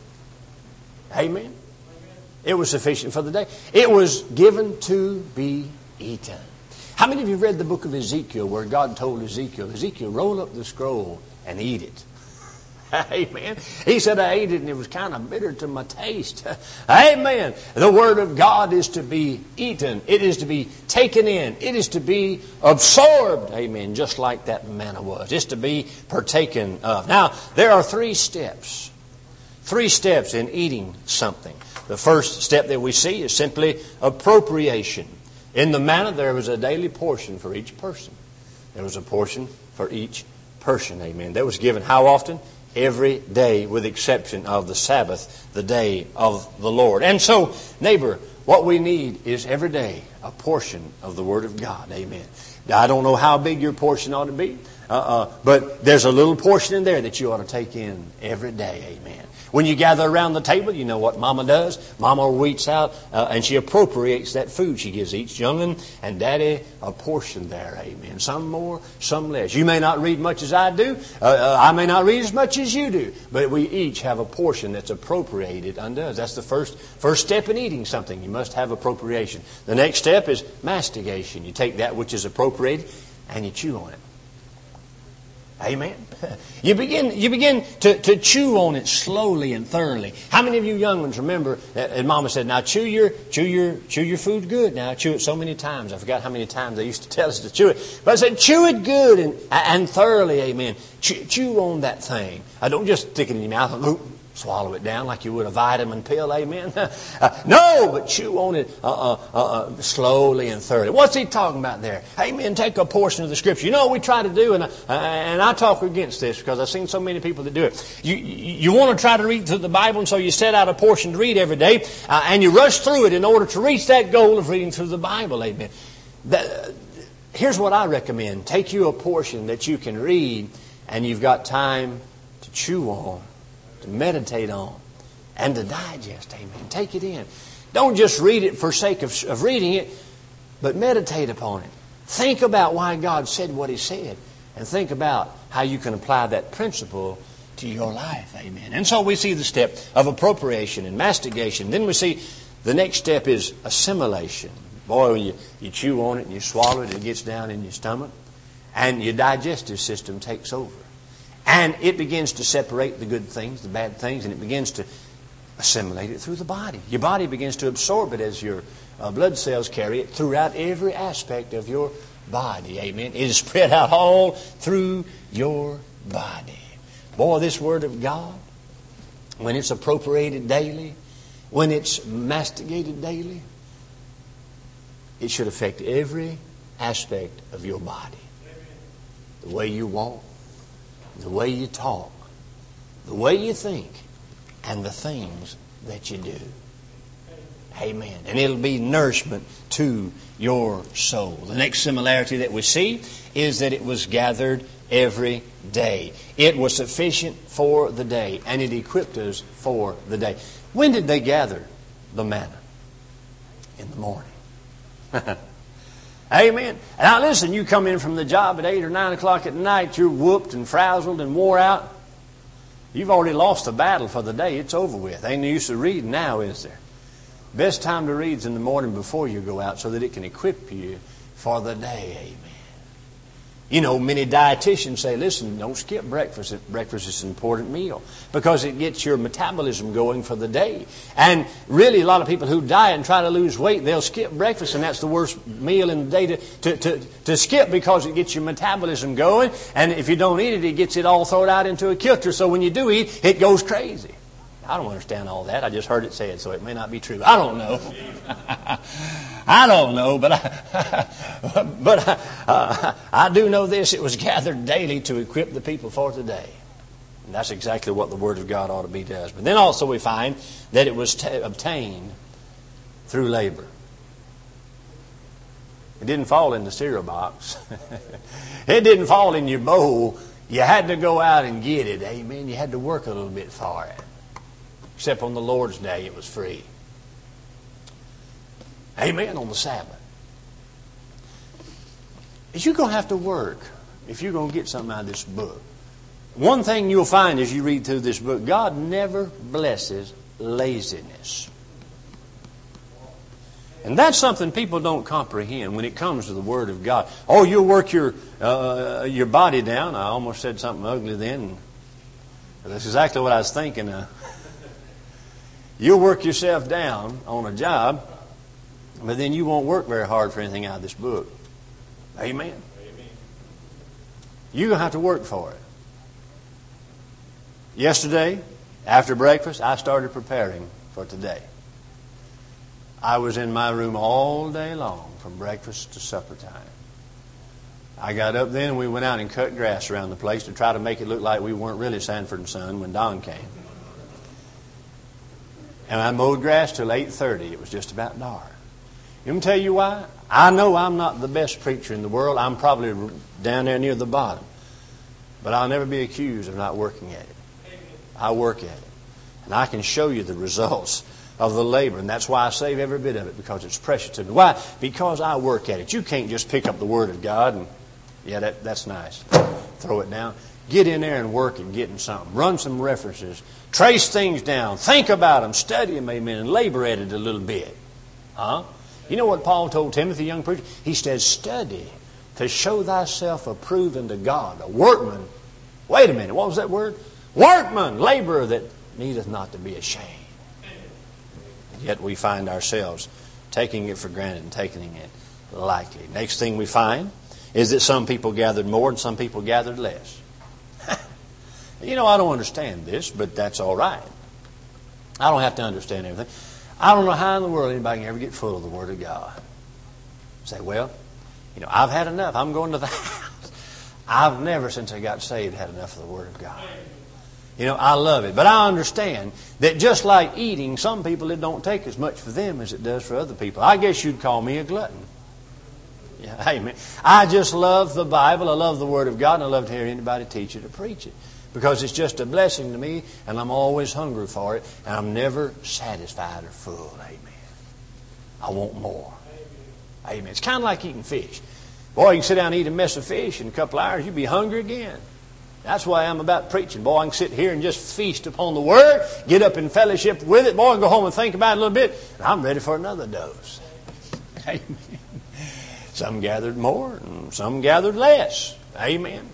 Amen. It was sufficient for the day. It was given to be eaten. How many of you read the book of Ezekiel where God told Ezekiel, roll up the scroll and eat it? Amen. He said, I ate it and it was kind of bitter to my taste. Amen. The Word of God is to be eaten. It is to be taken in. It is to be absorbed. Amen. Just like that manna was. It's to be partaken of. Now, there are 3 steps. 3 steps in eating something. The first step that we see is simply appropriation. In the manna, there was a daily portion for each person. There was a portion for each person. Amen. That was given how often? Every day, with the exception of the Sabbath, the day of the Lord. And so, neighbor, what we need is every day a portion of the Word of God. Amen. Now, I don't know how big your portion ought to be, but there's a little portion in there that you ought to take in every day. Amen. When you gather around the table, you know what Mama does. Mama reaches out and she appropriates that food. She gives each young'un and Daddy a portion there. Amen. Some more, some less. You may not read much as I do. I may not read as much as you do. But we each have a portion that's appropriated unto us. That's the first step in eating something. You must have appropriation. The next step is mastication. You take that which is appropriated and you chew on it. Amen. You begin to chew on it slowly and thoroughly. How many of you young ones remember that Mama said, now chew your food good. Now chew it so many times. I forgot how many times they used to tell us to chew it. But I said, chew it good and thoroughly. Amen. Chew on that thing. Don't just stick it in your mouth and swallow it down like you would a vitamin pill. Amen. No, but chew on it slowly and thoroughly. What's he talking about there? Amen. Take a portion of the Scripture. You know what we try to do, and I talk against this because I've seen so many people that do it. You want to try to read through the Bible, and so you set out a portion to read every day, and you rush through it in order to reach that goal of reading through the Bible. Amen. Here's what I recommend. Take you a portion that you can read, and you've got time to chew on, to meditate on, and to digest. Amen. Take it in. Don't just read it for sake of reading it, but meditate upon it. Think about why God said what He said, and think about how you can apply that principle to your life. Amen. And so we see the step of appropriation and mastigation. Then we see the next step is assimilation. Boy, when you chew on it and you swallow it, it gets down in your stomach, and your digestive system takes over. And it begins to separate the good things, the bad things, and it begins to assimilate it through the body. Your body begins to absorb it as your blood cells carry it throughout every aspect of your body. Amen. It is spread out all through your body. Boy, this Word of God, when it's appropriated daily, when it's masticated daily, it should affect every aspect of your body. The way you walk, the way you talk, the way you think, and the things that you do. Amen. And it'll be nourishment to your soul. The next similarity that we see is that it was gathered every day. It was sufficient for the day, and it equipped us for the day. When did they gather the manna? In the morning. Amen. Now listen, you come in from the job at 8 or 9 o'clock at night, you're whooped and frazzled and wore out. You've already lost the battle for the day. It's over with. Ain't no use of reading now, is there? Best time to read is in the morning before you go out so that it can equip you for the day. Amen. You know, many dietitians say, listen, don't skip breakfast. Breakfast is an important meal because it gets your metabolism going for the day. And really, a lot of people who diet and try to lose weight, they'll skip breakfast, and that's the worst meal in the day to skip because it gets your metabolism going. And if you don't eat it, it gets it all thrown out into a kilter. So when you do eat, it goes crazy. I don't understand all that. I just heard it said, so it may not be true. I don't know. I don't know, but I do know this. It was gathered daily to equip the people for today. And that's exactly what the Word of God ought to be to us. But then also we find that it was obtained through labor. It didn't fall in the cereal box. It didn't fall in your bowl. You had to go out and get it. Amen. You had to work a little bit for it. Except on the Lord's Day, it was free. Amen. On the Sabbath. You're going to have to work if you're going to get something out of this book. One thing you'll find as you read through this book, God never blesses laziness. And that's something people don't comprehend when it comes to the Word of God. Oh, you'll work your body down. I almost said something ugly then. That's exactly what I was thinking. You'll work yourself down on a job, but then you won't work very hard for anything out of this book. Amen. You're going to have to work for it. Yesterday, after breakfast, I started preparing for today. I was in my room all day long from breakfast to supper time. I got up then and we went out and cut grass around the place to try to make it look like we weren't really Sanford & Son when dawn came. And I mowed grass till 8:30. It was just about dark. Let me tell you why. I know I'm not the best preacher in the world. I'm probably down there near the bottom. But I'll never be accused of not working at it. I work at it. And I can show you the results of the labor. And that's why I save every bit of it, because it's precious to me. Why? Because I work at it. You can't just pick up the Word of God and, yeah, that's nice. Throw it down. Get in there and work at getting something. Run some references. Trace things down. Think about them. Study them, amen, and labor at it a little bit. You know what Paul told Timothy, young preacher? He said, study to show thyself approved unto God, a workman Wait a minute, what was that word? Workman, laborer that needeth not to be ashamed. Yet we find ourselves taking it for granted and taking it lightly. Next thing we find is that some people gathered more and some people gathered less. I don't understand this, but that's all right. I don't have to understand everything. I don't know how in the world anybody can ever get full of the Word of God. Say, well, I've had enough. I'm going to the house. I've never, since I got saved, had enough of the Word of God. I love it. But I understand that just like eating, some people, it don't take as much for them as it does for other people. I guess you'd call me a glutton. Yeah, amen. I just love the Bible. I love the Word of God. And I love to hear anybody teach it or preach it. Because it's just a blessing to me. And I'm always hungry for it. And I'm never satisfied or full. Amen. I want more. Amen. It's kind of like eating fish. Boy, you can sit down and eat a mess of fish in a couple of hours. You'll be hungry again. That's why I'm about preaching. Boy, I can sit here and just feast upon the Word, get up in fellowship with it, boy, and go home and think about it a little bit, and I'm ready for another dose. Amen. Some gathered more, and some gathered less. Amen.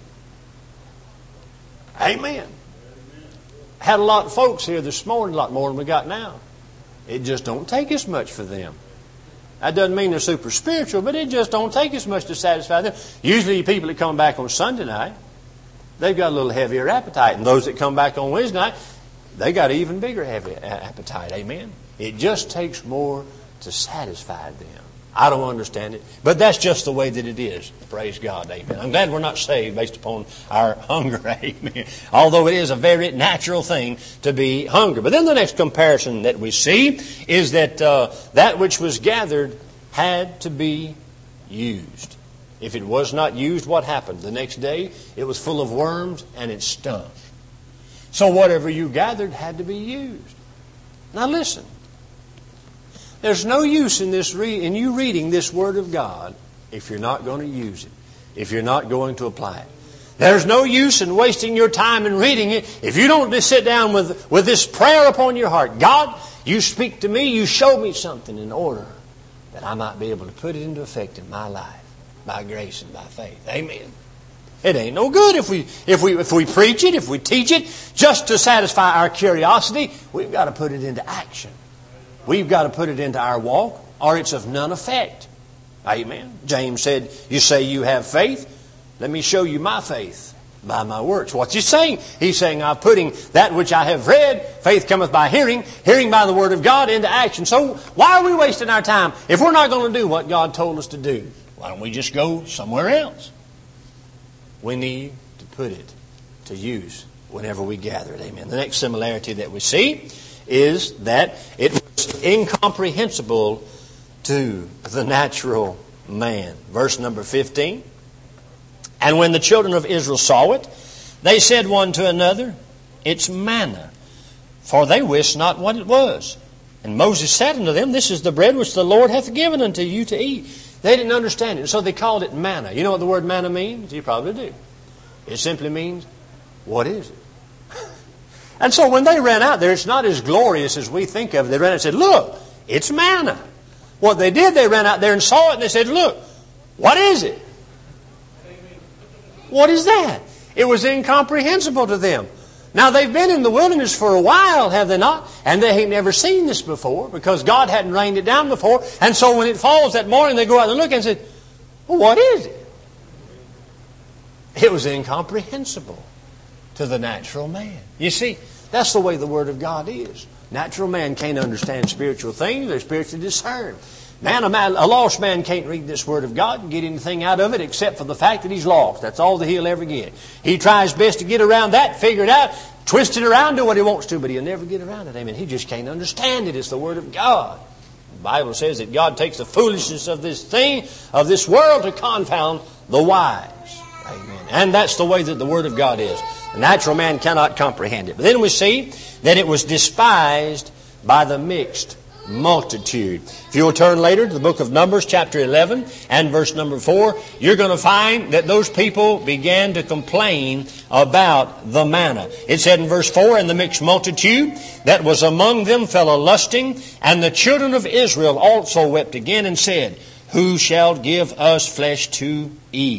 Amen. Had a lot of folks here this morning, a lot more than we got now. It just don't take as much for them. That doesn't mean they're super spiritual, but it just don't take as much to satisfy them. Usually people that come back on Sunday night, they've got a little heavier appetite. And those that come back on Wednesday night, they got an even bigger heavy appetite. Amen. It just takes more to satisfy them. I don't understand it, but that's just the way that it is. Praise God. Amen. I'm glad we're not saved based upon our hunger. Amen. Although it is a very natural thing to be hungry. But then the next comparison that we see is that that which was gathered had to be used. If it was not used, what happened? The next day, it was full of worms and it stunk. So whatever you gathered had to be used. Now listen. There's no use in you reading this Word of God if you're not going to use it, if you're not going to apply it. There's no use in wasting your time in reading it if you don't just sit down with this prayer upon your heart. God, you speak to me, you show me something in order that I might be able to put it into effect in my life by grace and by faith. Amen. It ain't no good if we preach it, if we teach it, just to satisfy our curiosity. We've got to put it into action. We've got to put it into our walk, or it's of none effect. Amen. James said, you say you have faith. Let me show you my faith by my works. What's he saying? He's saying, I'm putting that which I have read, faith cometh by hearing, hearing by the Word of God, into action. So why are we wasting our time if we're not going to do what God told us to do? Why don't we just go somewhere else? We need to put it to use whenever we gather it. Amen. The next similarity that we see is that it was incomprehensible to the natural man. Verse number 15. And when the children of Israel saw it, they said one to another, it's manna, for they wist not what it was. And Moses said unto them, this is the bread which the Lord hath given unto you to eat. They didn't understand it, so they called it manna. You know what the word manna means? You probably do. It simply means, what is it? And so when they ran out there, it's not as glorious as we think of it. They ran out and said, look, it's manna. What they did, they ran out there and saw it and they said, look, what is it? What is that? It was incomprehensible to them. Now they've been in the wilderness for a while, have they not? And they ain't never seen this before because God hadn't rained it down before. And so when it falls that morning, they go out and look and say, well, what is it? It was incomprehensible to the natural man. You see, that's the way the Word of God is. Natural man can't understand spiritual things. They're spiritually discerned. A lost man can't read this Word of God and get anything out of it except for the fact that he's lost. That's all that he'll ever get. He tries best to get around that, figure it out, twist it around, do what he wants to, but he'll never get around it. Amen. He just can't understand it. It's the Word of God. The Bible says that God takes the foolishness of this thing, of this world, to confound the wise. Amen. And that's the way that the Word of God is. The natural man cannot comprehend it. But then we see that it was despised by the mixed multitude. If you'll turn later to the book of Numbers, chapter 11 and verse number 4, you're going to find that those people began to complain about the manna. It said in verse 4, and the mixed multitude that was among them fell a-lusting, and the children of Israel also wept again and said, who shall give us flesh to eat?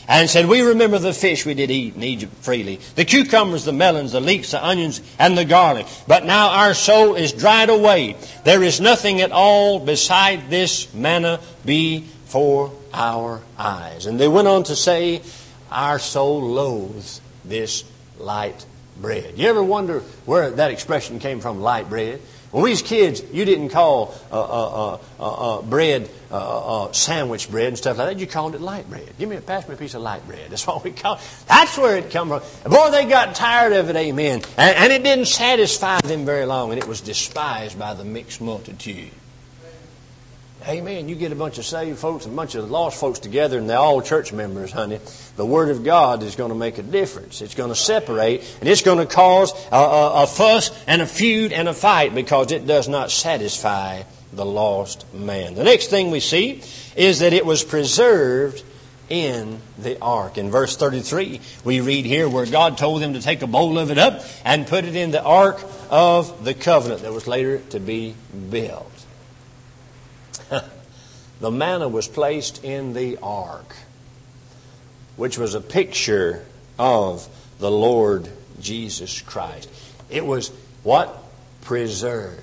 and said, we remember the fish we did eat in Egypt freely, the cucumbers, the melons, the leeks, the onions, and the garlic. But now our soul is dried away. There is nothing at all beside this manna before our eyes. And they went on to say, our soul loathes this light bread. You ever wonder where that expression came from, light bread? When we was kids, you didn't call bread sandwich bread and stuff like that. You called it light bread. Pass me a piece of light bread. That's what we call it. That's where it come from. Boy, they got tired of it, amen. And it didn't satisfy them very long, and it was despised by the mixed multitude. Amen. You get a bunch of saved folks and a bunch of lost folks together, and they're all church members, honey. The Word of God is going to make a difference. It's going to separate, and it's going to cause a fuss and a feud and a fight because it does not satisfy the lost man. The next thing we see is that it was preserved in the ark. In verse 33, we read here where God told them to take a bowl of it up and put it in the ark of the covenant that was later to be built. The manna was placed in the ark, which was a picture of the Lord Jesus Christ. It was what? Preserved.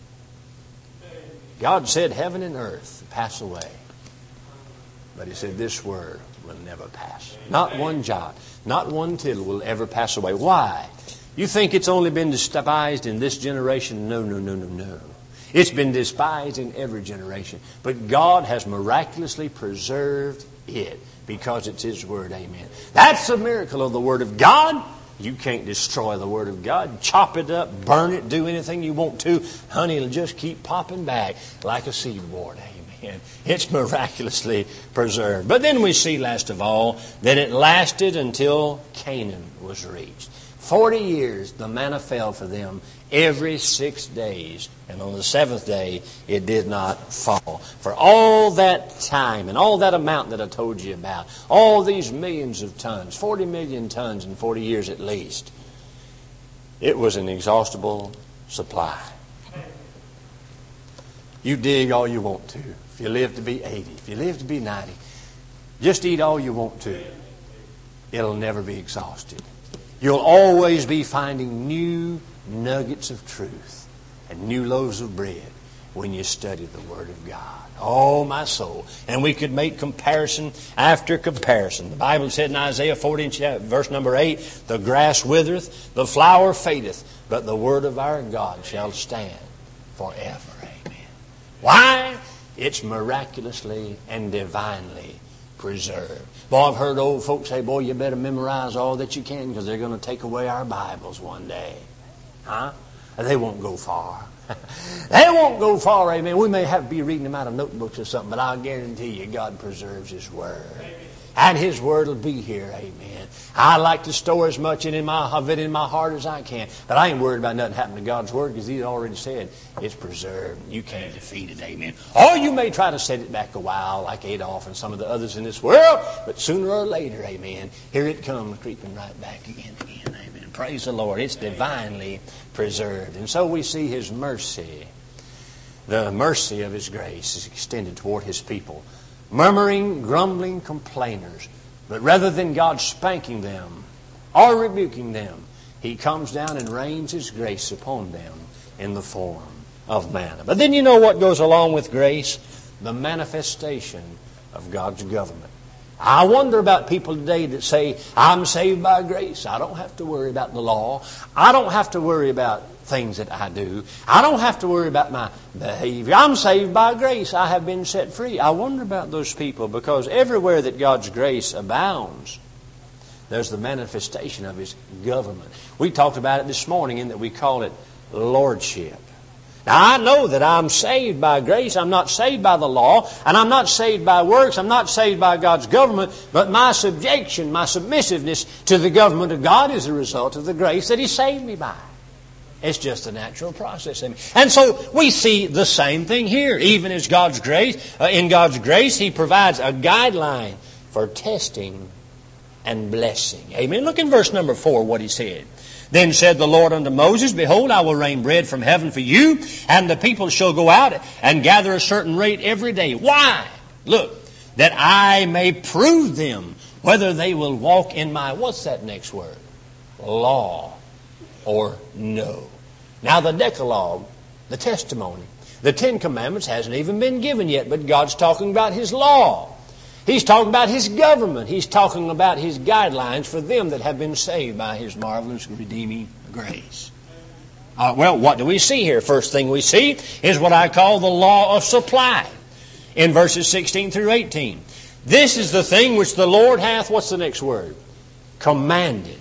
God said heaven and earth pass away. But He said this word will never pass. Not one jot, not one tittle will ever pass away. Why? You think it's only been despised in this generation? No, no, no, no, no. It's been despised in every generation. But God has miraculously preserved it because it's His Word. Amen. That's the miracle of the Word of God. You can't destroy the Word of God. Chop it up, burn it, do anything you want to. Honey, it'll just keep popping back like a seed wart. Amen. It's miraculously preserved. But then we see, last of all, that it lasted until Canaan was reached. 40 years the manna fell for them every 6 days. And on the seventh day, it did not fall. For all that time and all that amount that I told you about, all these millions of tons, 40 million tons in 40 years at least, it was an inexhaustible supply. You dig all you want to. If you live to be 80, if you live to be 90, just eat all you want to. It'll never be exhausted. You'll always be finding new nuggets of truth and new loaves of bread when you study the Word of God. Oh, my soul. And we could make comparison after comparison. The Bible said in Isaiah 40, verse number 8, the grass withereth, the flower fadeth, but the Word of our God shall stand forever. Amen. Why? It's miraculously and divinely preserved. Boy, I've heard old folks say, boy, you better memorize all that you can because they're going to take away our Bibles one day. Huh? They won't go far. They won't go far, amen. We may have to be reading them out of notebooks or something, but I'll guarantee you God preserves His Word. And His Word will be here, amen. I like to store as much of it in my heart as I can. But I ain't worried about nothing happening to God's Word because He's already said it's preserved. You can't defeat it, amen. Or you may try to set it back a while like Adolf and some of the others in this world, but sooner or later, amen, here it comes creeping right back again, amen. Praise the Lord. It's divinely preserved. And so we see His mercy. The mercy of His grace is extended toward His people. Murmuring, grumbling complainers. But rather than God spanking them or rebuking them, He comes down and rains His grace upon them in the form of manna. But then you know what goes along with grace? The manifestation of God's government. I wonder about people today that say, I'm saved by grace. I don't have to worry about the law. I don't have to worry about things that I do. I don't have to worry about my behavior. I'm saved by grace. I have been set free. I wonder about those people because everywhere that God's grace abounds, there's the manifestation of His government. We talked about it this morning in that we call it lordship. Now, I know that I'm saved by grace. I'm not saved by the law. And I'm not saved by works. I'm not saved by God's government. But my subjection, my submissiveness to the government of God is a result of the grace that He saved me by. It's just a natural process. And so we see the same thing here. Even as God's grace, in God's grace, He provides a guideline for testing and blessing. Amen. Look in verse number 4 what He said. Then said the Lord unto Moses, Behold, I will rain bread from heaven for you, and the people shall go out and gather a certain rate every day. Why? Look, that I may prove them whether they will walk in my, what's that next word? Law or no. Now the Decalogue, the testimony, the Ten Commandments hasn't even been given yet, but God's talking about His law. He's talking about His government. He's talking about His guidelines for them that have been saved by His marvelous redeeming grace. Well, what do we see here? First thing we see is what I call the law of supply in verses 16 through 18. This is the thing which the Lord hath, what's the next word? Commanded.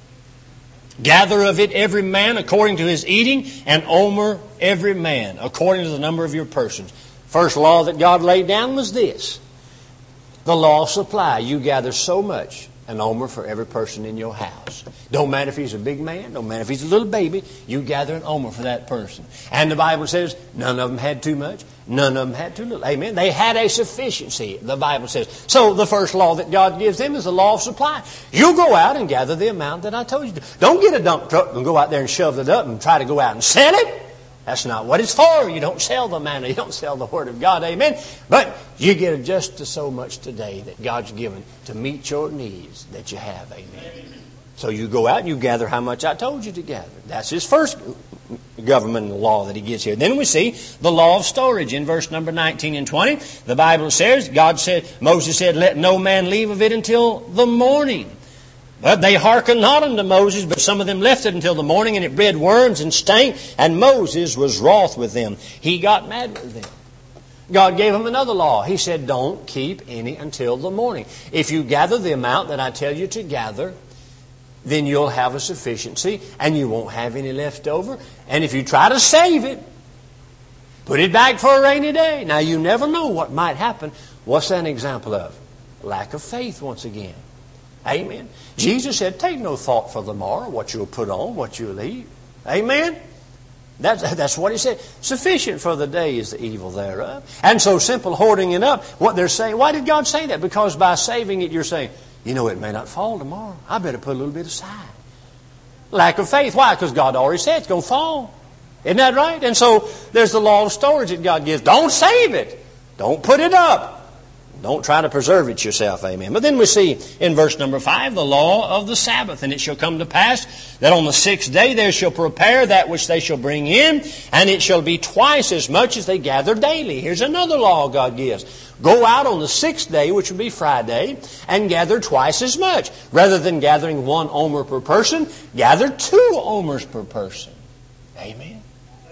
Gather of it every man according to his eating, and omer every man according to the number of your persons. First law that God laid down was this. The law of supply. You gather so much, an omer for every person in your house. Don't matter if he's a big man, don't matter if he's a little baby, you gather an omer for that person. And the Bible says none of them had too much, none of them had too little. Amen. They had a sufficiency, the Bible says. So the first law that God gives them is the law of supply. You go out and gather the amount that I told you to. Don't get a dump truck and go out there and shove it up and try to go out and sell it. That's not what it's for. You don't sell the manna. You don't sell the Word of God. Amen. But you get just so much today that God's given to meet your needs that you have. Amen. So you go out and you gather how much I told you to gather. That's His first government law that He gives here. Then we see the law of storage in verse number 19 and 20. The Bible says, Moses said, let no man leave of it until the morning. But they hearkened not unto Moses, but some of them left it until the morning, and it bred worms and stank, and Moses was wroth with them. He got mad with them. God gave him another law. He said, don't keep any until the morning. If you gather the amount that I tell you to gather, then you'll have a sufficiency, and you won't have any left over. And if you try to save it, put it back for a rainy day. Now, you never know what might happen. What's that an example of? Lack of faith once again. Amen. Jesus said, take no thought for the morrow, what you'll put on, what you'll eat. Amen. That's what He said. Sufficient for the day is the evil thereof. And so simple hoarding it up, what they're saying, why did God say that? Because by saving it, you're saying, you know, it may not fall tomorrow. I better put a little bit aside. Lack of faith. Why? Because God already said it's going to fall. Isn't that right? And so there's the law of storage that God gives. Don't save it. Don't put it up. Don't try to preserve it yourself, amen. But then we see in verse number 5, the law of the Sabbath. And it shall come to pass that on the 6th day they shall prepare that which they shall bring in, and it shall be twice as much as they gather daily. Here's another law God gives. Go out on the 6th day, which would be Friday, and gather twice as much. Rather than gathering 1 omer per person, gather 2 omers per person. Amen.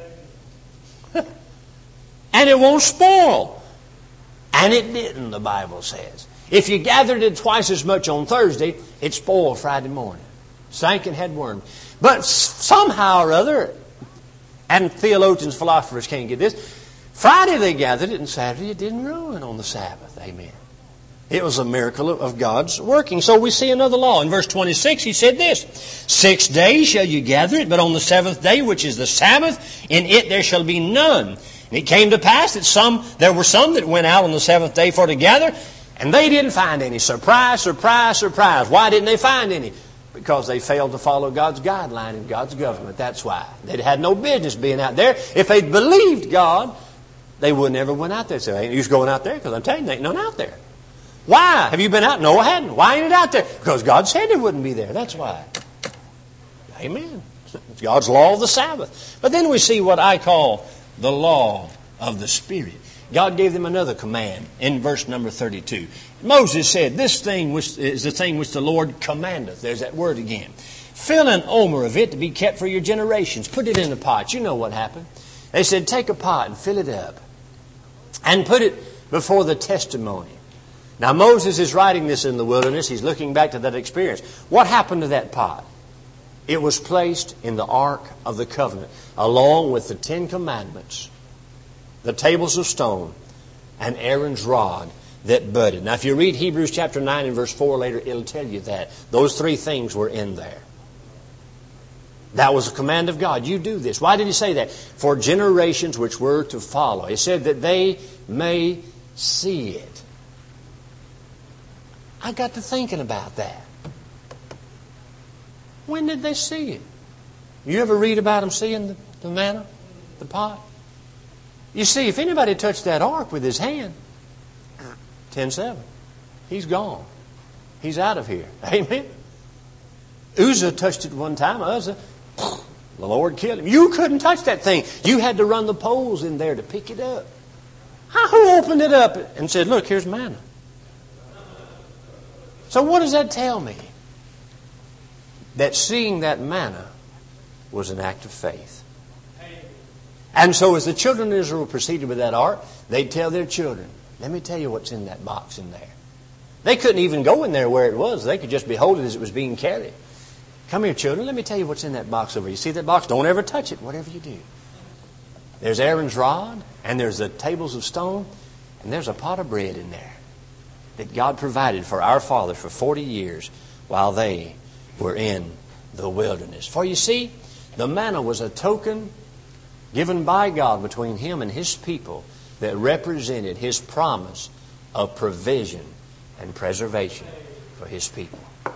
And it won't spoil. And it didn't, the Bible says. If you gathered it twice as much on Thursday, it spoiled Friday morning. Stank and had worms. But somehow or other, and theologians, philosophers can't get this, Friday they gathered it, and Saturday it didn't ruin on the Sabbath. Amen. It was a miracle of God's working. So we see another law. In verse 26, He said this, 6 days shall you gather it, but on the 7th day, which is the Sabbath, in it there shall be none. And it came to pass that there were some that went out on the 7th day for to gather, and they didn't find any. Surprise, surprise, surprise. Why didn't they find any? Because they failed to follow God's guideline and God's government. That's why. They'd had no business being out there. If they'd believed God, they would never went out there. So, ain't you going out there? Because I'm telling you, there ain't none out there. Why? Have you been out? No, I hadn't. Why ain't it out there? Because God said it wouldn't be there. That's why. Amen. It's God's law of the Sabbath. But then we see what I call the law of the Spirit. God gave them another command in verse number 32. Moses said, this thing which is the thing which the Lord commandeth. There's that word again. Fill an omer of it to be kept for your generations. Put it in a pot. You know what happened. They said, take a pot and fill it up and put it before the testimony. Now Moses is writing this in the wilderness. He's looking back to that experience. What happened to that pot? It was placed in the Ark of the Covenant, along with the 10 Commandments, the tables of stone, and Aaron's rod that budded. Now, if you read Hebrews chapter 9 and verse 4 later, it'll tell you that. Those 3 things were in there. That was a command of God. You do this. Why did He say that? For generations which were to follow. He said that they may see it. I got to thinking about that. When did they see it? You ever read about them seeing the manna, the pot? You see, if anybody touched that ark with his hand, 10:7, he's gone. He's out of here. Amen. Uzzah touched it one time. Uzzah, the Lord killed him. You couldn't touch that thing. You had to run the poles in there to pick it up. Who opened it up and said, look, here's manna? So what does that tell me? That seeing that manna was an act of faith. And so as the children of Israel proceeded with that ark, they'd tell their children, let me tell you what's in that box in there. They couldn't even go in there where it was. They could just behold it as it was being carried. Come here, children, let me tell you what's in that box over here. You see that box? Don't ever touch it, whatever you do. There's Aaron's rod, and there's the tables of stone, and there's a pot of bread in there that God provided for our fathers for 40 years while they were in the wilderness. For you see, the manna was a token given by God between Him and His people that represented His promise of provision and preservation for His people.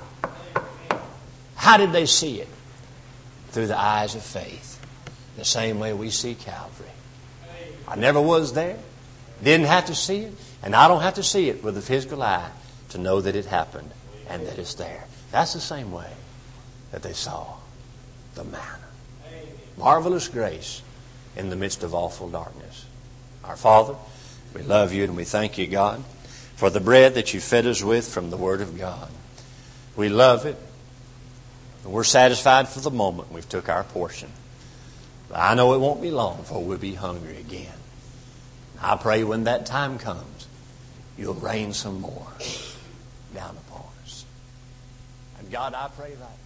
How did they see it? Through the eyes of faith. The same way we see Calvary. I never was there, didn't have to see it, and I don't have to see it with a physical eye to know that it happened and that it's there. That's the same way that they saw the manna. Marvelous grace in the midst of awful darkness. Our Father, we love you and we thank you, God, for the bread that you fed us with from the Word of God. We love it. And we're satisfied for the moment we've took our portion. But I know it won't be long before we'll be hungry again. I pray when that time comes, you'll rain some more down upon us. And God, I pray right now,